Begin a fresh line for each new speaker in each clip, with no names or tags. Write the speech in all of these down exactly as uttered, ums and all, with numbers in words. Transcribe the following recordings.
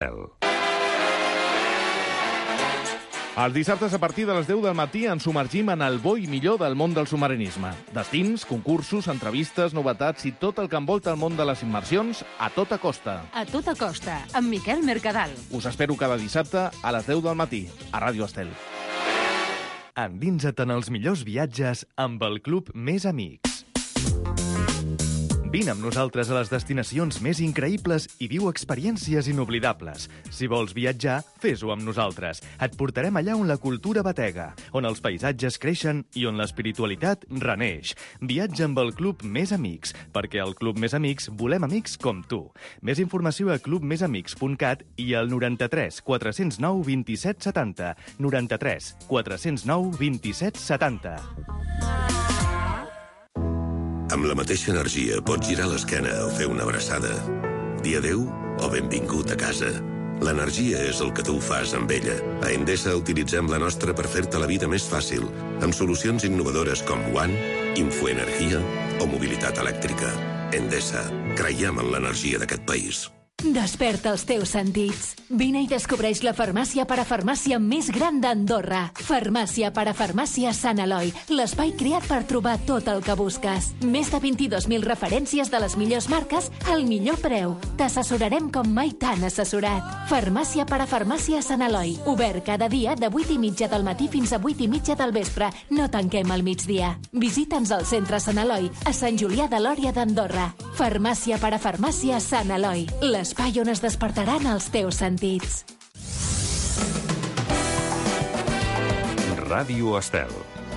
Els dissabtes a partir de les deu del matí ens submergim en el bo i millor del món del submarinisme. Destins, concursos, entrevistes, novetats i tot el que envolta el món de les immersions a tota costa.
A tota costa, amb Miquel Mercadal.
Us espero cada dissabte a les deu del matí, a Ràdio Estel.
Endinsa't en els millors viatges amb el Club Més Amics. Vine amb nosaltres a les destinacions més increïbles i viu experiències inoblidables. Si vols viatjar, fes-ho amb nosaltres. Et portarem allà on la cultura batega, on els paisatges creixen i on l'espiritualitat reneix. Viatja amb el Club Més Amics, perquè al Club Més Amics volem amics com tu. Més informació a club més amics punt cat i al noranta-tres quatre zero nou vint-i-set setanta. noranta-tres quatre zero nou vint-i-set setanta.
Amb la mateixa energia pots girar l'esquena o fer una abraçada. Dir adéu o benvingut a casa. L'energia és el que tu fas amb ella. A Endesa utilitzem la nostra per fer-te la vida més fàcil, amb solucions innovadores com One, Infoenergia o mobilitat elèctrica. Endesa. Creiem en l'energia d'aquest país.
Desperta els teus sentits. Vine i descobreix la farmàcia parafarmàcia més gran d'Andorra. Farmàcia parafarmàcia Sant Eloi, l'espai creat per trobar tot el que busques. Més de vint-i-dos mil referències de les millors marques al millor preu. T'assessorarem com mai t'han assessorat. Farmàcia parafarmàcia Sant Eloi, obert cada dia de vuit i mitja del matí fins a vuit i mitja del vespre. No tanquem al migdia. Visita'ns al centre Sant Eloi, a Sant Julià de Lòria d'Andorra. Farmàcia parafarmàcia Sant Eloi, l'espai on es despertaran els teus sentits.
Ràdio Estel.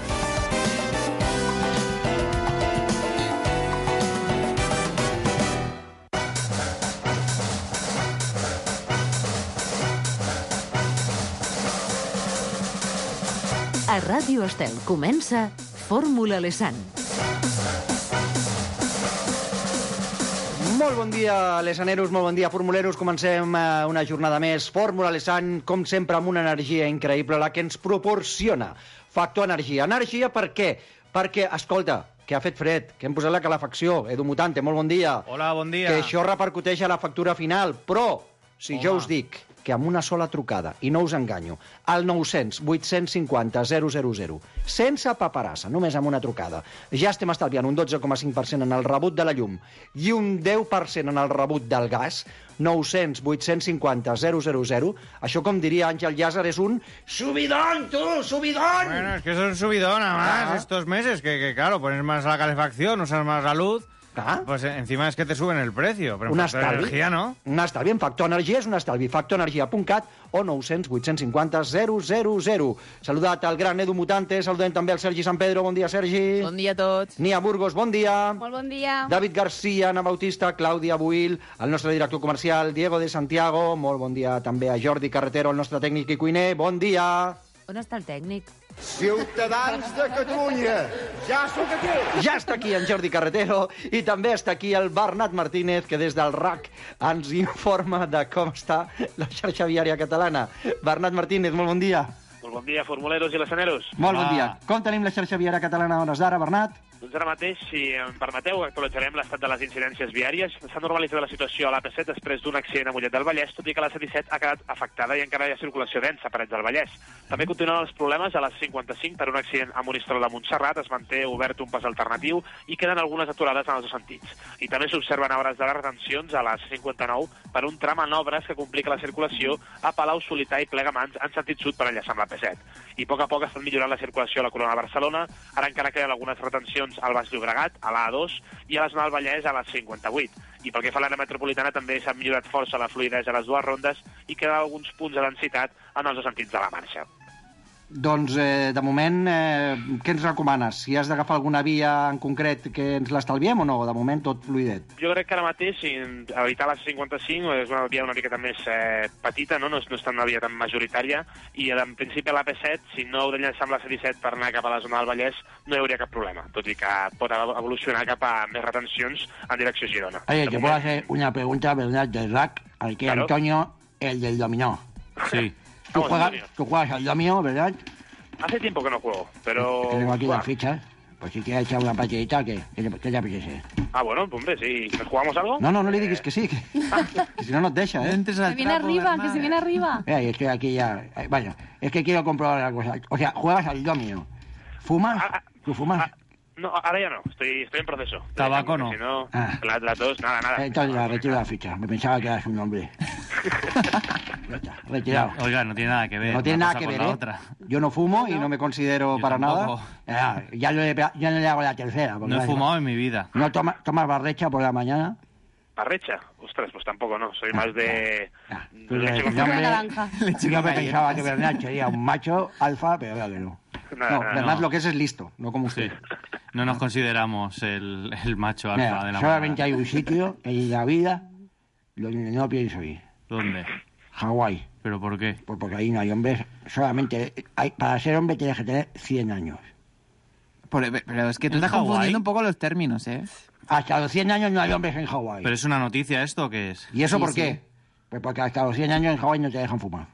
A Ràdio Estel comença Fórmula Lesan.
Molt bon dia, lesaneros, molt bon dia, formuleros. Comencem una jornada més. Fórmula Lesan, com sempre, amb una energia increïble, la que ens proporciona Factor Energia. Energia per què? Perquè, escolta, que ha fet fred, que hem posat la calefacció. Edu Mutante, molt bon dia.
Hola, bon dia.
Que això repercuteix a la factura final, però si
Home.
jo us dic que amb una sola trucada, i no us enganyo, al nou-cents vuit-cents cinquanta zero zero zero, sense paperassa, només amb una trucada, ja estem estalviant un dotze coma cinc per cent en el rebut de la llum i un deu per cent en el rebut del gas. Nou-cents vuit-cents cinquanta zero zero zero, això, com diria Àngel Llàzer, és un subidón, tu, subidón.
Bueno, es que es un subidón, además,
Ah.
estos meses, que, que claro, pones más la calefacción, usas más la luz,
Ah.
pues eh, encima es que te suben el precio. Pero
Un
en Factor
estalvi.
Energia, ¿no?
Un estalvi. En Factor Energia és un estalvi. factor energia punt cat o nou-cents vuit-cents cinquanta zero zero zero. Saludat al gran Edu Mutante, saludem també al Sergi San Pedro. Bon dia, Sergi.
Bon dia a tots.
Nia Burgos, bon dia.
Molt bon dia.
David Garcia, Ana Bautista, Clàudia Buil, el nostre director comercial, Diego de Santiago. Molt bon dia també a Jordi Carretero, el nostre tècnic i cuiner. Bon dia.
On està el tècnic?
Ciutadans de Catalunya, ja sóc aquí!
Ja està aquí en Jordi Carretero i també està aquí el Bernat Martínez, que des del R A C ens informa de com està la xarxa viària catalana. Bernat Martínez, molt bon dia.
Molt bon dia, formuleros i lesaneros.
Molt bon dia. Com tenim la xarxa viària catalana a hores d'ara, Bernat?
Doncs ara mateix, si em permeteu, actualitzarem l'estat de les incidències viàries. S'ha normalitzat la situació a l'A P set després d'un accident a Mollet del Vallès, tot i que la C disset ha quedat afectada i encara hi ha circulació densa a Parets del Vallès. També continuen els problemes a la cinquanta-cinc per un accident a Monistrol de Montserrat, es manté obert un pas alternatiu i queden algunes aturades en els dos sentits. I també s'observen a hores de les retencions a la cinquanta-nou per un tram en obres que complica la circulació a Palau Solità i Plegamans en sentit sud per enllaçar amb l'A P set. I a poc a poc estan millorant la circulació a la Corona de Barcelona, ara encara queden algunes retencions al Baix Llobregat, a l'A dos, i a la zona del Vallès a la cinquanta-vuit. I pel que fa a l'àrea metropolitana també s'ha millorat força la fluïdesa a les dues rondes i queden alguns punts de densitat en els dos sentits de la marxa.
Doncs, eh, de moment, eh, què ens recomanes? Si has d'agafar alguna via en concret que ens l'estalviem o no? De moment, tot fluidet.
Jo crec que ara mateix, si evitar la cinquanta-cinc, és una via una miqueta més eh, petita, no? No és, no és tan una via tan majoritària, i en principi a l'A P set, si no heu d'enllaçar amb la C disset per anar cap a la zona del Vallès, no hi hauria cap problema, tot i que pot evolucionar cap a més retencions en direcció Girona.
Oye, te puedo hacer una pregunta, ¿verdad? Del R A C, al que
Claro.
Antonio, el del dominó.
Sí.
Tú
Vamos,
juegas,
Antonio.
tú juegas al dominó, ¿verdad?
Hace tiempo que no juego, pero...
Tengo aquí
Buah,
las fichas. Pues si quieres echar una partidita, ¿qué? ¿Qué te, qué te apetece?
Ah, bueno, pues hombre, sí. ¿Nos jugamos algo?
No, no, no le digas que sí, que, que si no nos deja, ¿eh?
Se viene arriba, que se viene arriba.
Mira, y estoy aquí ya... eh, Bueno, es que quiero comprobar una cosa. O sea, juegas al domino. ¿Fumas?
Ah, ah,
¿Tú fumas?
ah, no, ahora ya no. Estoy, estoy en proceso.
Tabaco no.
Si no,
Ah.
la, la tos, nada, nada.
Entonces la retiro la ficha. Me pensaba que eras un hombre. Ya está, retirado.
Oiga, no tiene nada que ver.
No tiene
una
nada
cosa
que
con
ver,
la
¿eh?
otra.
Yo no fumo y no me considero
Yo
para
tampoco.
nada.
Ya, ya, no le, ya no le hago la tercera. porque
No he
vas-
fumado en mi vida.
¿No toma- tomas barrecha por la mañana?
¿Parrecha? Ostras, pues tampoco, no. Soy más de...
Ah,
de
tú
leche
eres
con
un
Zumo de
hombre-
naranja.
Yo me pensaba que Bernat sería un macho alfa, pero veo que no.
Nada,
No,
nada,
Bernat
no.
lo que es es listo, no como
Sí.
usted.
No nos consideramos el, el macho alfa
Mira,
de la
solamente
manada.
hay un sitio en la vida donde no pienso ir.
¿Dónde?
Hawái.
¿Pero por qué?
Pues porque ahí no hay hombres. Solamente hay, para ser hombre tienes que tener cien años.
Por- pero es que tú
¿En
estás
Hawái?
confundiendo un poco los términos, ¿eh?
Hasta los cien años no hay hombres en Hawái.
¿Pero es una noticia esto o qué es?
¿Y eso
Sí,
por
sí.
qué?
Pues porque hasta los cien años en Hawái no te dejan fumar.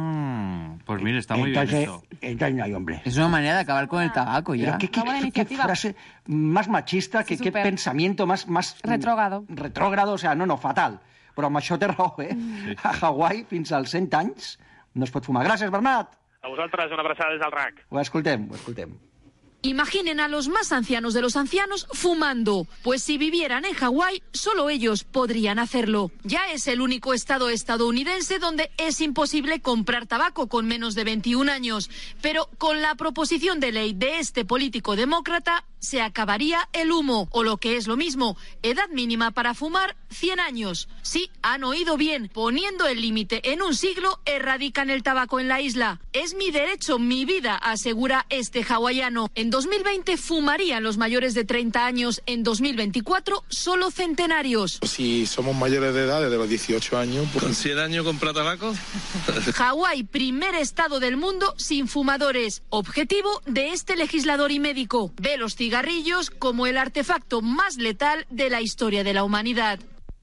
Ah, pues mire, está muy
entonces,
bien esto.
entonces no hay hombres.
Es una manera de acabar con el tabaco
Pero
ya.
qué, qué-
Una buena
qué
iniciativa.
frase más machista,
Sí,
que qué
súper.
pensamiento más... más
Retrógrado.
Retrógrado, o sea, no, no, fatal. Però amb això té raó, eh? A Hawaii, fins als cent anys, no es pot fumar. Gràcies, Bernat.
A vosaltres, una abraçada des del R A C.
Ho escoltem, ho escoltem.
Imaginen a los más ancianos de los ancianos fumando, pues si vivieran en Hawái, solo ellos podrían hacerlo. Ya es el único estado estadounidense donde es imposible comprar tabaco con menos de veintiún años, pero con la proposición de ley de este político demócrata se acabaría el humo, o lo que es lo mismo, edad mínima para fumar, cien años. Sí, han oído bien, poniendo el límite en un siglo, erradican el tabaco en la isla. Es mi derecho, mi vida, asegura este hawaiano. En dos mil veinte fumarían los mayores de treinta años, en dos mil veinticuatro solo centenarios.
Si somos mayores de edad, desde los dieciocho años... Pues...
¿Con cien años compra tabaco?
Hawái, primer estado del mundo sin fumadores. Objetivo de este legislador y médico. Ve los cigarrillos como el artefacto más letal de la historia de la humanidad.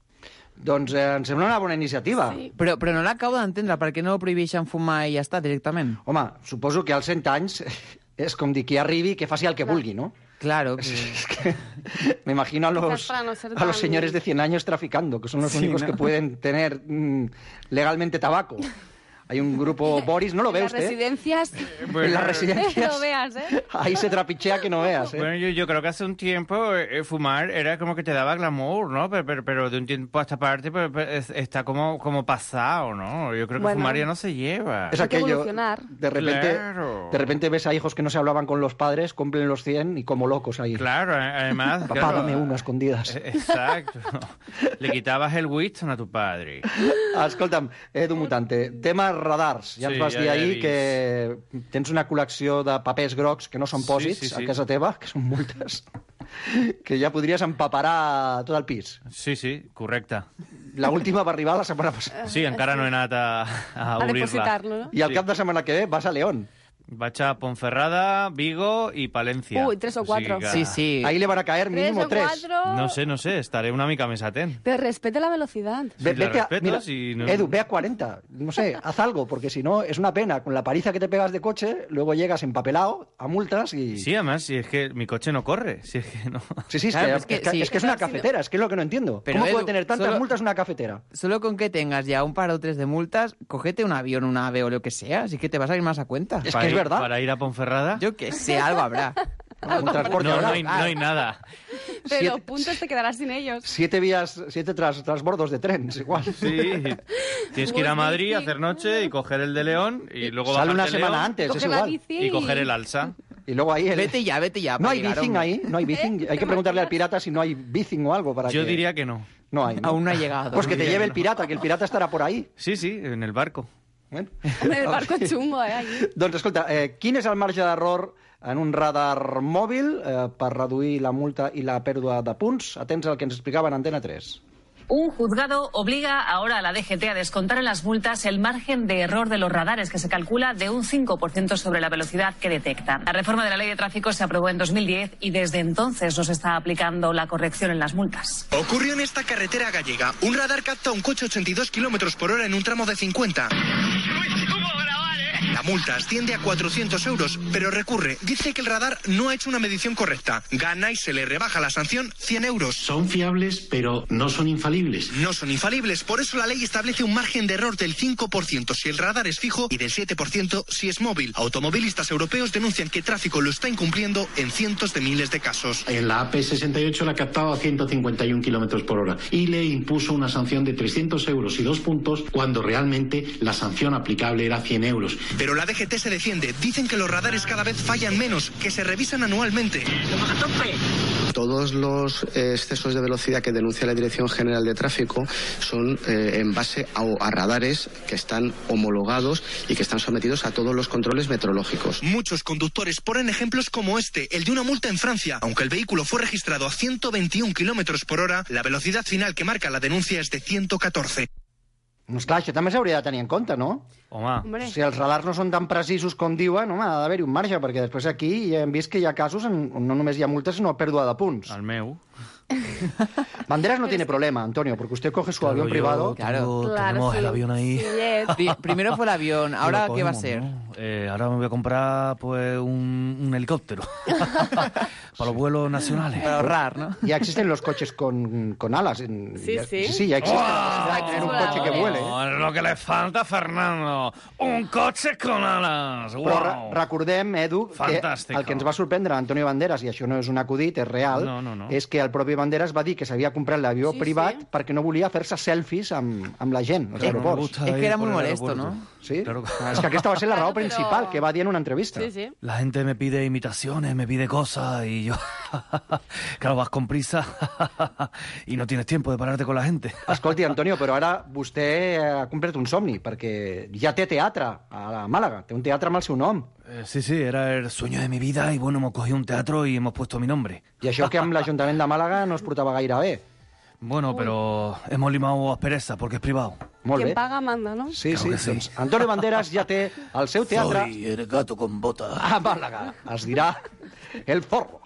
Doncs eh, em sembla una bona iniciativa.
Sí. Però, però no l'acabo d'entendre, per què no prohibeixen fumar i ja està, directament?
Home, suposo que als cent anys és com dir qui arribi, que faci el que vulgui, ¿no?
Claro. Que...
Es que me imagino a los,
para no ser
a los
tan-
señores de cien años traficando, que son los
Sí,
únicos
¿no?
que pueden tener mm, legalmente tabaco. Hay un grupo, Boris, ¿no lo ve
En las
usted?
residencias.
En las residencias.
No veas, ¿eh?
Ahí se trapichea que no veas, ¿eh?
Bueno, yo, yo creo que hace un tiempo eh, fumar era como que te daba glamour, ¿no? Pero, pero, pero de un tiempo a esta parte pues, pues, es- está como, como pasado, ¿no? Yo creo que
Bueno.
fumar ya no se lleva.
Es
Hay que
aquello,
evolucionar.
de repente,
Claro.
de repente ves a hijos que no se hablaban con los padres, cumplen los cien y como locos ahí.
Claro, a- además...
Papá,
claro,
dame uno a escondidas.
eh, Exacto. Le quitabas el Winston a tu padre.
Escolta'm, Edu Mutante, tema radars. Ja ens
Sí,
vas
ja
dir
he
ahir
vist.
que tens una col·lecció de papers grocs que no són
Sí,
pòsits
sí, sí.
a casa teva, que són multes, que ja podries empaparar tot el pis.
Sí, sí, correcte.
La última va arribar la setmana passada.
Sí, encara no he anat a, a
A
obrir-la.
depositar-lo, no?
I al cap de setmana que ve vas a León.
Vaig a Ponferrada, Vigo i Palència.
Uy, tres o cuatro.
que-
Sí, sí.
Ahí le van a caer
Tres
mínimo
o
tres.
cuatro.
No sé, no sé, estaré una mica més atent.
Pero respete la velocidad.
Ve-
Si le
vete a-
respeto,
mira,
si no-
Edu, ve a cuarenta. No sé, haz algo, porque si no es una pena. Con la paliza que te pegas de coche, luego llegas empapelado a multas y...
Sí, además, si es que mi coche no corre, si es que no...
Sí, sí, es,
Claro,
que,
es que
es que-
sí.
es que es una cafetera, es que es lo que no entiendo.
Pero,
¿Cómo puede
Edu,
tener tantas
solo-
multas una cafetera?
Solo con que tengas ya un par o tres de multas, cógete un avión, un ave o lo que sea, así que te vas a ir más a cuenta.
Es
Para
que es
ir-
verdad.
Para ir a Ponferrada...
Yo que sé, algo habrá.
Un transporte
No,
habrá.
no hay, no hay nada.
Pero
Siete-
los puntos te quedarás sin ellos.
Siete vías, siete tras, transbordos de trenes, igual.
Sí, tienes que ir a Madrid a hacer noche y coger el de León y luego
Sale
bajarte
una
de
semana
León
antes, es
Coger la
igual.
bici
y coger el alza.
Y luego ahí... el-
Vete ya, vete ya.
No
para
hay
llegar,
bicing
hombre.
ahí, no hay bicing. Hay que preguntarle al pirata si no hay bicing o algo para
Yo
que...
diría que no.
No hay, ¿no?
Aún no ha llegado.
Pues que te
Diría
lleve
que
el
no.
pirata, que el pirata estarà por ahí.
Sí, sí, en el barco.
Bueno.
Hombre, el barco es chungo, ¿eh? Allí.
Doncs escolta, eh, quin és el marge d'error en un radar mòbil eh, per reduir la multa i la pèrdua de punts? Atents al que ens explicava en Antena tres.
Un juzgado obliga ahora a la D G T a descontar en las multas el margen de error de los radares, que se calcula de un cinco por ciento sobre la velocidad que detectan. La reforma de la ley de tráfico se aprobó en dos mil diez y desde entonces no se está aplicando la corrección en las multas.
Ocurrió en esta carretera gallega. Un radar capta un coche a ochenta y dos kilómetros por hora en un tramo de cincuenta. La multa asciende a cuatrocientos euros, pero recurre. Dice que el radar no ha hecho una medición correcta. Gana y se le rebaja la sanción cien euros.
Son fiables, pero no son infalibles.
No son infalibles, por eso la ley establece un margen de error del cinco por ciento si el radar es fijo y del siete por ciento si es móvil. Automovilistas europeos denuncian que tráfico lo está incumpliendo en cientos de miles de casos.
En la A P sesenta y ocho la captaba a ciento cincuenta y uno kilómetros por hora y le impuso una sanción de trescientos euros y dos puntos cuando realmente la sanción aplicable era cien euros.
Pero la D G T se defiende. Dicen que los radares cada vez fallan menos, que se revisan anualmente.
Todos los eh, excesos de velocidad que denuncia la Dirección General de Tráfico son eh, en base a, a radares que están homologados y que están sometidos a todos los controles meteorológicos.
Muchos conductores ponen ejemplos como este, el de una multa en Francia. Aunque el vehículo fue registrado a ciento veintiún kilómetros por hora, la velocidad final que marca la denuncia és de ciento catorze.
Doncs clar, això també s'hauria de tenir en compte, no?
Home.
Si els radars no són tan precisos com diuen, home, ha d'haver-hi un marge, perquè després aquí ja hem vist que hi ha casos on no només hi ha multes, sinó pèrdua de punts.
El meu.
Banderas no tiene problema, Antonio, porque usted coge su
Claro,
avión
yo
privado.
tengo-
Claro,
tenemos
su-
el avión ahí.
Pri- primero fue el avión, ahora
Lo
¿qué va a
cogemos,
ser?
¿no? Eh, ahora me voy a comprar pues un, un helicóptero para los vuelos nacionales.
Para ahorrar, ¿no?
Ya existen los coches con, con alas. En-
Sí,
ya-
sí.
Sí, sí, ya existen.
¡Wow!
Hay que tener un coche que vuele.
No, es lo que le falta, Fernando. Un coche con alas. Wow.
Però re recordem, Edu,
Fantàstic.
que el que ens va sorprendre a Antonio Banderas, i això no és un acudit, és real,
No, no, no.
és que el propi Banderas va dir que s'havia comprat l'avió
Sí,
privat
sí.
perquè no volia fer-se selfies amb, amb la gent als
Eh,
aeroports.
me gusta Es que ir era muy por el molesto, aeropuerto. ¿no?
Sí?
Claro.
És que aquesta va ser la raó
Claro,
principal
pero-
que va dir en una entrevista.
Sí, sí.
La gente me pide imitaciones, me pide cosas y yo, claro, vas con prisa y no tienes tiempo de pararte con la gente.
Escolti, Antonio, però ara vostè ha complert un somni, perquè ja té teatre a Màlaga, té un teatre amb el seu nom.
Eh, sí, sí, era el sueño de mi vida y bueno, hemos cogido un teatro y hemos puesto mi nombre.
I això que amb l'Ajuntament de Màlaga no es portava gaire bé.
Bueno, pero hemos limado aspereza porque es privado.
Molt
Quien
bé.
paga manda, ¿no?
Sí,
Claro
sí,
que sí.
doncs Antonio Banderas ja té el seu teatre
Soy el gato con botas.
a Màlaga. Es dirà El Zorro.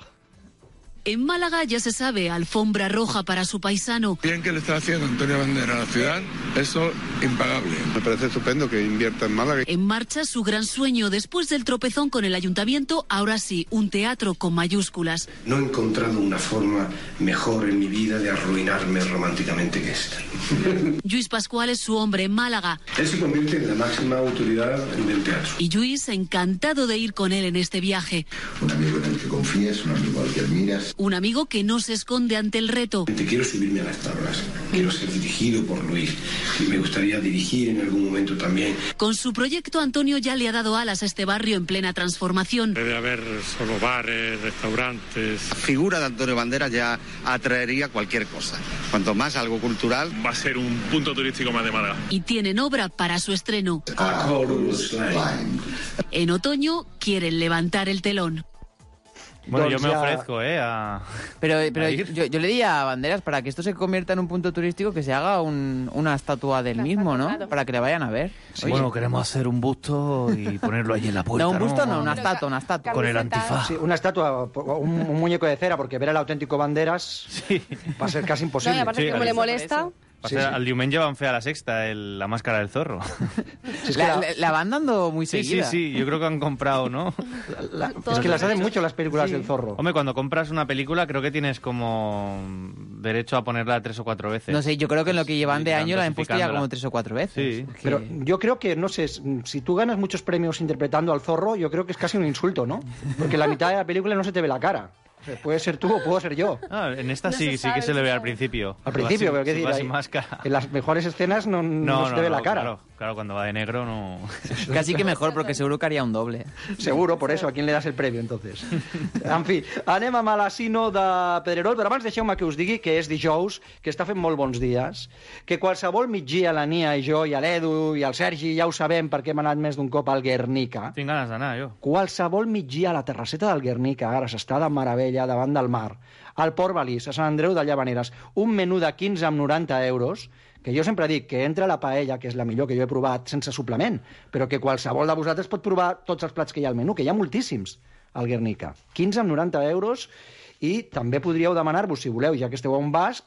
En Málaga ya se sabe, alfombra roja para su paisano.
Bien que le está haciendo Antonio Banderas a la ciudad, eso impagable. Me parece estupendo que invierta en Málaga.
En marcha su gran sueño después del tropezón con el ayuntamiento, ahora sí, un teatro con mayúsculas.
No he encontrado una forma mejor en mi vida de arruinarme románticamente que esta.
Lluís Pascual es su hombre en Málaga.
Él se convierte en la máxima autoridad del teatro.
Y Lluís encantado de ir con él en este viaje.
Un amigo en el que confías, un amigo al que admiras.
Un amigo que no se esconde ante el reto.
Te quiero subirme a las tablas, quiero ser dirigido por Luis y me gustaría dirigir en algún momento también.
Con su proyecto, Antonio ya le ha dado alas a este barrio en plena transformación.
Debe haber solo bares, restaurantes.
La figura de Antonio Banderas ya atraería cualquier cosa. Cuanto más algo cultural.
Va a ser un punto turístico más de Málaga.
Y tienen obra para su estreno.
A Chorus Line.
En otoño quieren levantar el telón.
Bueno, yo
Doncs
me
ya-
ofrezco, ¿eh? A...
Pero, pero
a ir.
yo, yo le di a Banderas, para que esto se convierta en un punto turístico, que se haga un- una estatua del mismo, ¿no? Para que le vayan a ver. Oye.
Bueno, queremos hacer un busto y ponerlo allí en la puerta.
No, un busto no, una estatua, una estatua.
Con el antifaz.
Sí, una estatua, un, un muñeco de cera, porque ver al auténtico Banderas va a ser casi imposible.
No, y aparte
Sí,
que como
al-
le molesta...
O
Sí,
sea,
sí.
al Diumenge van fer a la sexta el- la máscara del zorro.
es que
la,
la-
la- la van dando muy
Sí, sí,
seguida.
sí, yo creo que han comprado, ¿no?
La- es que las hacen mucho las películas del zorro.
Hombre, cuando compras una película creo que tienes como derecho a ponerla tres o cuatro veces.
No sé, yo creo que en lo que llevan de
Sí,
año la han puesto ya
dosificándola.
como tres o cuatro veces.
Sí.
Es que-
Pero yo creo que, no sé, si tú ganas muchos premios interpretando al zorro, yo creo que es casi un insulto, ¿no? Porque la mitad de la película no se te ve la cara. O sea, puede ser tú o puedo ser yo.
Ah, en esta
No
sí,
se
sí
sabe,
que se le ve
no
al principio.
Al principio,
Va
pero qué
sin-
decir,
va
ahí-
sin máscara.
en las mejores escenas no, no
No,
se
no,
te ve
no,
la cara.
Claro, claro, cuando va de negro no...
Casi que mejor, porque seguro que haría un doble.
Seguro, por eso, a quién le das el premio, entonces? En fi, anem amb l'Assino de Pedrerol, però abans deixeu-me que us digui que és dijous, que està fent molt bons dies, que qualsevol migdia la Nia i jo, i l'Edu i el Sergi, ja ho sabem perquè hem anat més d'un cop al Guernica.
Tinc ganes d'anar, jo.
Qualsevol migdia a la terrasseta del Guernica, ara s'està de meravella davant del mar, al Port Balís, a Sant Andreu de Llavaneres, un menú de quinze amb noranta euros, que jo sempre dic que entra la paella, que és la millor que jo he provat, sense suplement, però que qualsevol de vosaltres pot provar tots els plats que hi ha al menú, que hi ha moltíssims al Guernica. quinze amb noranta euros, i també podríeu demanar-vos, si voleu, ja que esteu a un basc,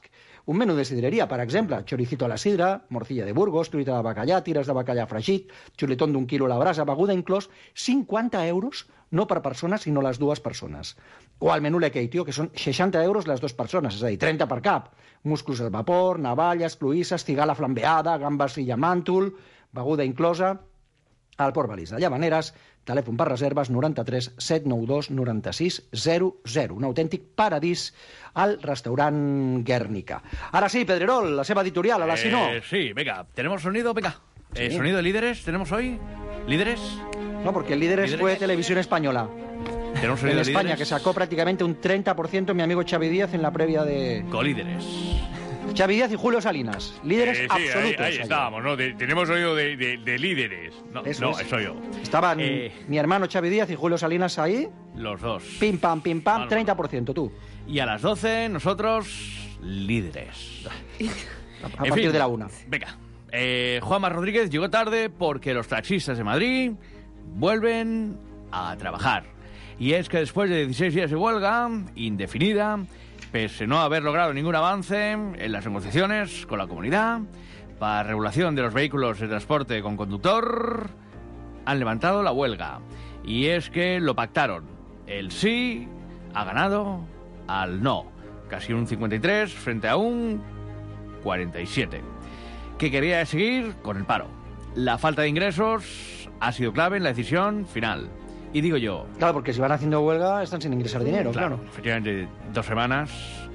un menú de sidreria, per exemple, choricito a la sidra, morcilla de Burgos, truita de bacallà, tires de bacallà fregit, xuletón d'un quilo a la brasa, beguda inclòs, cinquanta euros, no per persona, sinó les dues persones. O al menú Lekeitio, que són seixanta euros les dues persones, és a dir, trenta per cap. Musclos al vapor, navalles, cloïsses, cigala flambeada, gambes i llamàntol, beguda inclosa, al Port Balisa. Llavaneres, telèfon per reserves noranta-tres set nou dos noranta-sis zero zero. Un autèntic paradís al restaurant Guernica. Ara sí, Pedrerol, la seva editorial, a la si no.
Eh, sí, venga, ¿tenemos sonido? Venga. Eh,
Sí.
¿Sonido de líderes tenemos hoy? ¿Líderes?
No, porque el Líderes,
¿Líderes?
fue Televisión Española.
¿Tenemos
En
sonido de
España,
líderes?
que sacó prácticamente un treinta por ciento mi amigo Xavi Díaz en la previa de...
Colíderes.
Xavi Díaz y Julio Salinas. Líderes
Eh, sí,
absolutos.
ahí, ahí
allí.
estábamos, ¿no? De- tenemos oído de, de- de líderes. No,
Eso
no,
es.
eso yo.
Estaban
Eh,
mi hermano Xavi Díaz y Julio Salinas ahí.
Los dos.
Pim, pam, pim, pam,
Vale.
treinta por ciento tú.
Y a las doce, nosotros, líderes.
A
En
partir
fin,
de la una.
Venga. Eh, Juanma Rodríguez llegó tarde porque los taxistas de Madrid vuelven a trabajar. Y es que después de dieciséis días de huelga indefinida, pese a no haber logrado ningún avance en las negociaciones con la comunidad para regulación de los vehículos de transporte con conductor, han levantado la huelga. Y es que lo pactaron. El sí ha ganado al no. Casi un cincuenta y tres frente a un cuarenta y siete. Que quería seguir con el paro. La falta de ingresos ha sido clave en la decisión final. Y digo yo...
Claro, porque si van haciendo huelga están sin ingresar dinero, claro.
Efectivamente, dos semanas.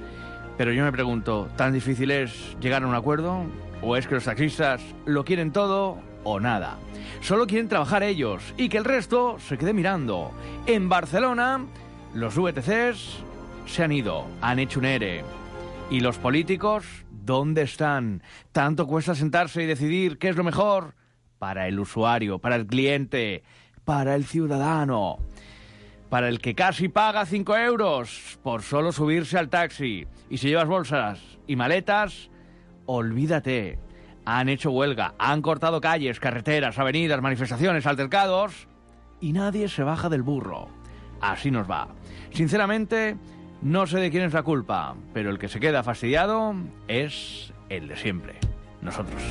Pero yo me pregunto, ¿tan difícil es llegar a un acuerdo? ¿O es que los taxistas lo quieren todo o nada? Solo quieren trabajar ellos y que el resto se quede mirando. En Barcelona, los V T Cs se han ido, han hecho un E R E. ¿Y los políticos dónde están? ¿Tanto cuesta sentarse y decidir qué es lo mejor? Para el usuario, para el cliente, para el ciudadano, para el que casi paga cinco euros por solo subirse al taxi. Y si llevas bolsas y maletas, olvídate. Han hecho huelga, han cortado calles, carreteras, avenidas, manifestaciones, altercados, y nadie se baja del burro. Así nos va. Sinceramente, no sé de quién es la culpa, pero el que se queda fastidiado es el de siempre. Nosotros.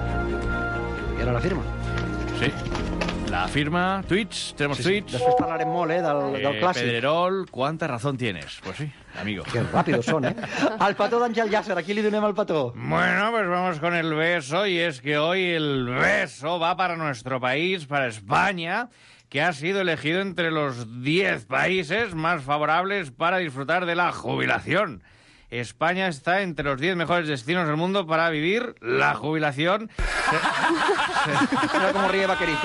I ara la firma.
Sí. La firma, Twitch, tenemos
Sí, sí.
Twitch.
Després parlarem molt, eh, del, del
Eh,
clàssic.
Pedrerol, ¿cuánta razón tienes? Pues sí, amigo.
Que ràpidos són, eh? El petó d'Àngel Llàcer, a qui li donem el petó?
Bueno, pues vamos con el beso, y es que hoy el beso va para nuestro país, para España, que ha sido elegido entre los diez países más favorables para disfrutar de la jubilación. España está entre los diez mejores destinos del mundo para vivir la jubilación.
Mira cómo ríe Vaquerizo.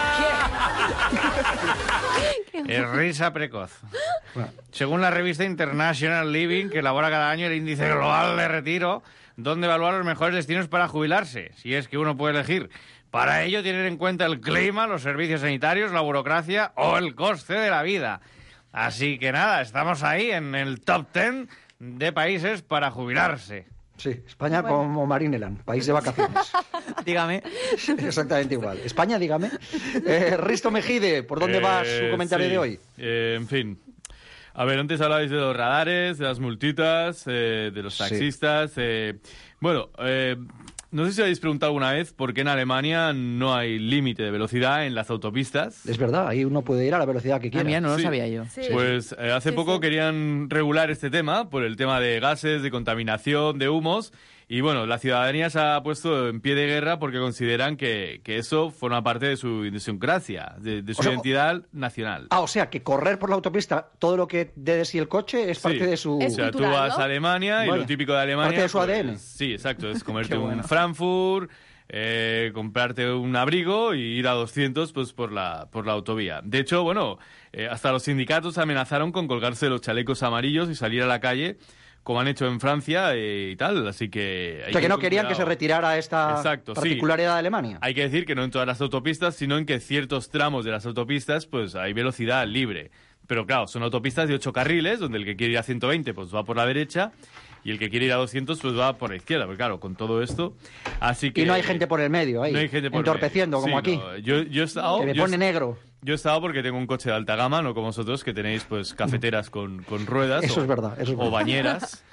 Es risa precoz. Según la revista International Living, que elabora cada año el índice global de retiro, donde evalúa los mejores destinos para jubilarse, si es que uno puede elegir. Para ello, tienen en cuenta el clima, los servicios sanitarios, la burocracia o el coste de la vida. Así que nada, estamos ahí en el top ten de países para jubilarse.
Sí, España bueno. como Marineland, país de vacaciones.
Dígame.
Exactamente igual. España, dígame. Eh, Risto Mejide, ¿por dónde eh, va su comentario
sí.
de hoy?
Eh, en fin. A ver, antes hablabais de los radares, de las multitas, eh, de los taxistas. Sí. Eh, bueno, eh, no sé si habéis preguntado alguna vez por qué en Alemania no hay límite de velocidad en las autopistas.
Es verdad, ahí uno puede ir a la velocidad que quiera.
A mí no lo
sí.
sabía yo.
Sí. Pues eh, hace sí, poco sí. querían regular este tema por el tema de gases, de contaminación, de humos. Y bueno, la ciudadanía se ha puesto en pie de guerra porque consideran que, que eso forma parte de su idiosincrasia, de, de su o sea, identidad nacional.
Ah, o sea, que correr por la autopista, todo lo que dé de sí el coche es parte
sí.
de su...
Es o sea,
cultural,
tú vas
¿no?
a Alemania y
Vaya.
lo típico de Alemania...
Parte de su
pues,
A D N.
Sí, exacto, es comerte
bueno.
un Frankfurt, eh, comprarte un abrigo y ir a doscientos pues por la, por la autovía. De hecho, bueno, eh, hasta los sindicatos amenazaron con colgarse los chalecos amarillos y salir a la calle, como han hecho en Francia eh, y tal, así que...
Hay o sea, que no querían cuidado. que se retirara esta
Exacto,
particularidad
sí.
de Alemania.
Hay que decir que no en todas las autopistas, sino en que ciertos tramos de las autopistas pues hay velocidad libre. Pero claro, son autopistas de ocho carriles, donde el que quiere ir a ciento veinte pues va por la derecha y el que quiere ir a doscientos pues va por la izquierda. Porque claro, con todo esto... así que
Y no hay gente por el medio ahí,
no hay gente por
entorpeciendo,
medio.
como
sí,
aquí.
No. Yo, yo he estado,
que me
yo
pone
he,
negro.
Yo he estado porque tengo un coche de alta gama, no como vosotros, que tenéis pues cafeteras con, con ruedas.
Eso
o,
es verdad, eso es
o
verdad.
bañeras.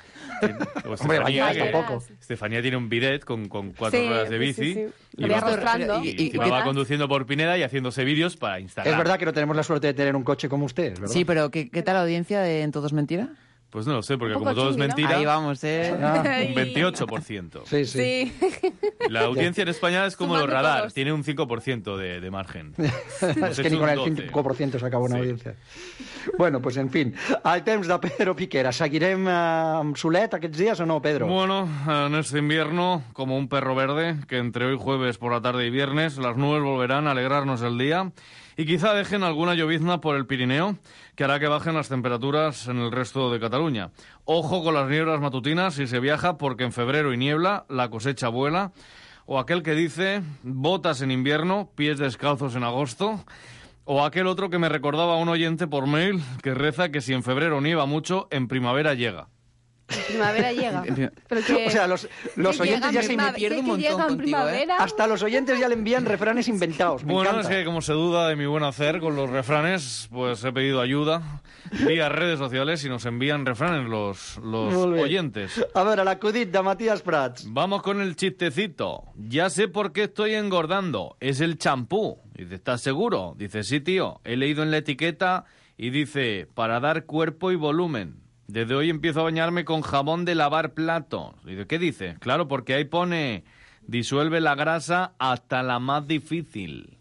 O
Hombre,
Estefanía,
vaya,
que-
tampoco.
Estefanía tiene un bidet con, con cuatro
Sí,
ruedas de
sí,
bici.
sí, sí.
Y,
Lo voy
va,
arrastrando.
y,
¿Y- y-
encima
qué
va
tal?
conduciendo por Pineda y haciéndose vídeos para Instagram.
Es verdad que no tenemos la suerte de tener un coche como usted, ¿verdad?
Sí, pero ¿qué, qué tal la audiencia de En Todo es Mentira?
Pues no lo sé, porque
Un
como
poco
todo es
chungi, ¿no?
mentira,
Ahí vamos, ¿eh?
Ah,
un veintiocho por ciento.
sí, sí.
Sí.
La audiencia en España es como los
Sumando
radar,
todos.
tiene un cinco por ciento de, de margen.
És que ni con el
doce.
cinco por ciento s'acaba una
Sí.
audiència. Bueno, pues en fin, el temps de Pedro Piquera. Seguirem eh, amb solet aquests dies o no, Pedro?
Bueno, en este invierno, como un perro verde, que entre hoy jueves por la tarde y viernes, las nubes volverán a alegrarnos el día y quizá dejen alguna llovizna por el Pirineo, que hará que bajen las temperaturas en el resto de Cataluña. Ojo con las nieblas matutinas si se viaja, porque en febrero y niebla, la cosecha vuela. O aquel que dice, botas en invierno, pies descalzos en agosto. O aquel otro que me recordaba un oyente por mail, que reza que si en febrero nieva mucho, en primavera llega.
Primavera llega. Pero que,
O sea, los, los
que
oyentes
llega
ya
en
se...
prima-
me pierdo
que-
un
que
montón
llega en
contigo, ¿eh?
primavera.
Hasta los oyentes ya le envían refranes inventados. Me
Bueno,
encanta.
es que como se duda de mi buen hacer con los refranes, pues he pedido ayuda vía redes sociales y nos envían refranes los, los
Molt bé.
oyentes.
A veure, l'acudit de Matías Prats.
Vamos con el chistecito. Ya sé por qué estoy engordando. Es el champú. Dice, ¿estás seguro? Dice, sí, tío. He leído en la etiqueta y dice, para dar cuerpo y volumen. Desde hoy empiezo a bañarme con jabón de lavar platos. Dice, ¿qué dice? Claro, porque ahí pone, disuelve la grasa hasta la más difícil.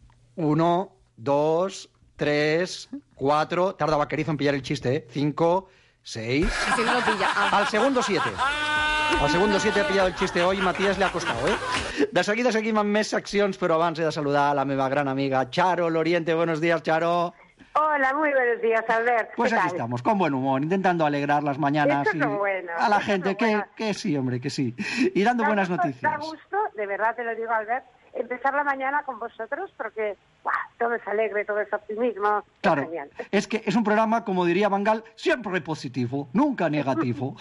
Uno, dos, tres, cuatro... Tarda Vaquerizo en pillar el chiste, ¿eh? Cinco, seis...
Si no lo pilla. Ah.
Al segundo siete. Al segundo siete ha pillado el chiste hoy, Matías le ha costado, ¿eh? De seguida seguim amb més seccions, però abans he de saludar a la meva gran amiga Charo Loriente. Buenos días, Charo.
Hola, muy buenos días, Albert.
Pues
¿Qué
aquí
tal?
estamos, con buen humor, intentando alegrar las mañanas
Esto
y
es lo bueno,
a la
esto es
gente,
lo
que,
bueno.
que sí, hombre, que sí. Y dando
Da
buenas
gusto-
noticias.
Da gusto, de verdad te lo digo, Albert, empezar la mañana con vosotros porque ¡buah! Todo es alegre, todo es optimismo. es
Claro,
genial.
es que es un programa, como diría Bangal, siempre positivo, nunca negativo.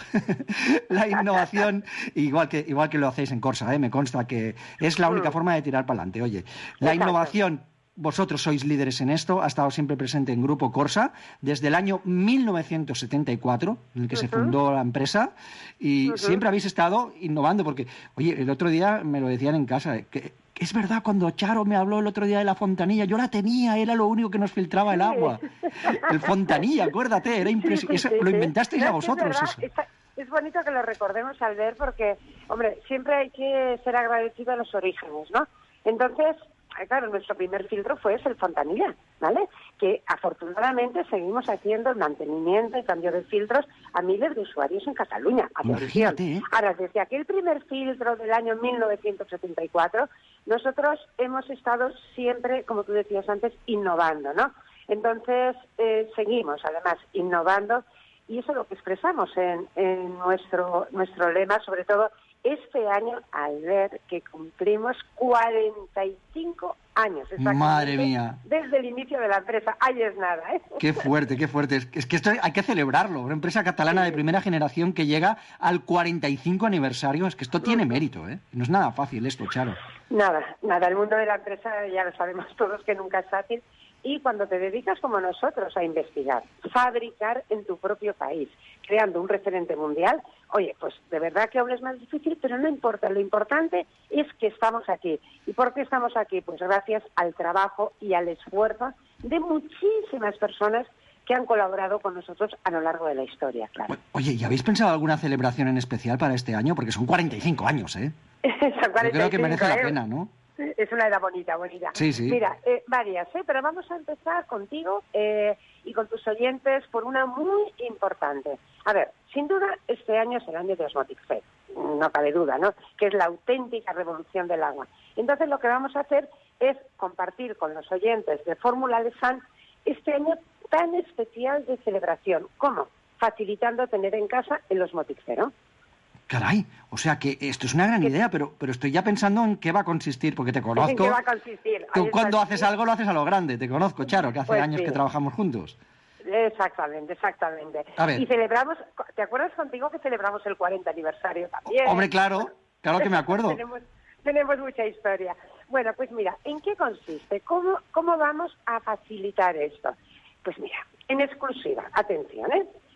La innovación, igual que, igual que lo hacéis en Corsa, ¿eh? Me consta que es la única forma de tirar para adelante. Oye, la
Exacto.
innovación, vosotros sois líderes en esto, ha estado siempre presente en Grupo Corsa desde el año mil novecientos setenta y cuatro, en el que se
Ujú.
fundó la empresa, y
Ujú.
siempre habéis estado innovando, porque, oye, el otro día me lo decían en casa, eh, que que es verdad, cuando Charo me habló el otro día de la fontanilla, yo la tenía, era lo único que nos filtraba el
Sí.
agua. El fontanilla, acuérdate, era impresionante.
Sí, sí,
Lo
sí.
inventasteis
No,
a
es que es
vosotros
verdad,
eso.
está- Es bonito que lo recordemos, Albert, porque, hombre, siempre hay que ser agradecido a los orígenes, ¿no? Entonces, eh, claro, nuestro primer filtro fue ese, el fontanilla, ¿vale? Que afortunadamente seguimos haciendo el mantenimiento y cambio de filtros a miles de usuarios en Cataluña. Atención.
Imagínate, ¿eh?
Ahora, desde aquel primer filtro del año mil novecientos setenta y cuatro, nosotros hemos estado siempre, como tú decías antes, innovando, ¿no? Entonces, eh, seguimos, además, innovando, y eso es lo que expresamos en, en nuestro, nuestro lema, sobre todo este año, al ver que cumplimos cuarenta y cinco años. exactamente,
Madre mía.
Desde el inicio de la empresa. Ahí es nada, ¿eh?
Qué fuerte, qué fuerte. Es que- es que esto hay que celebrarlo. Una empresa catalana de primera generación que llega al cuarenta y cinco aniversario. Es que esto tiene mérito, ¿eh? No es nada fácil esto, Charo.
Nada, nada. El mundo de la empresa ya lo sabemos todos que nunca es fácil. Y cuando te dedicas como nosotros a investigar, fabricar en tu propio país, creando un referente mundial, oye, pues de verdad que aún es más difícil, pero no importa. Lo importante es que estamos aquí. ¿Y por qué estamos aquí? Pues gracias al trabajo y al esfuerzo de muchísimas personas que han colaborado con nosotros a lo largo de la historia, claro.
Oye, ¿y habéis pensado alguna celebración en especial para este año? Porque son cuarenta y cinco años, ¿eh?
Son
Yo creo que merece la
¿eh?
pena, ¿no?
Es una edad bonita, bonita.
Sí, sí.
Mira, eh, varias, ¿eh? Pero vamos a empezar contigo eh, y con tus oyentes por una muy importante. A ver, sin duda, este año es el año de Osmotic Fair, no cabe duda, ¿no? Que es la auténtica revolución del agua. Entonces, lo que vamos a hacer es compartir con los oyentes de Fórmula de Fan este año tan especial de celebración. ¿Cómo? Facilitando tener en casa el Osmotic Fair, ¿no?
Caray, o sea que esto es una gran idea, pero, pero estoy ya pensando en qué va a consistir, porque te conozco.
¿En qué va a consistir? Ahí
Tú
está
cuando
el-
haces algo lo haces a lo grande, te conozco, Charo, que hace
Pues
años
sí.
que trabajamos juntos.
Exactamente, exactamente.
A ver.
Y celebramos, ¿te acuerdas contigo que celebramos el cuarenta aniversario también?
Hombre, claro, claro que me acuerdo.
tenemos, tenemos mucha historia. Bueno, pues mira, ¿en qué consiste? ¿Cómo, ¿Cómo vamos a facilitar esto? Pues mira, en exclusiva, atención, ¿eh?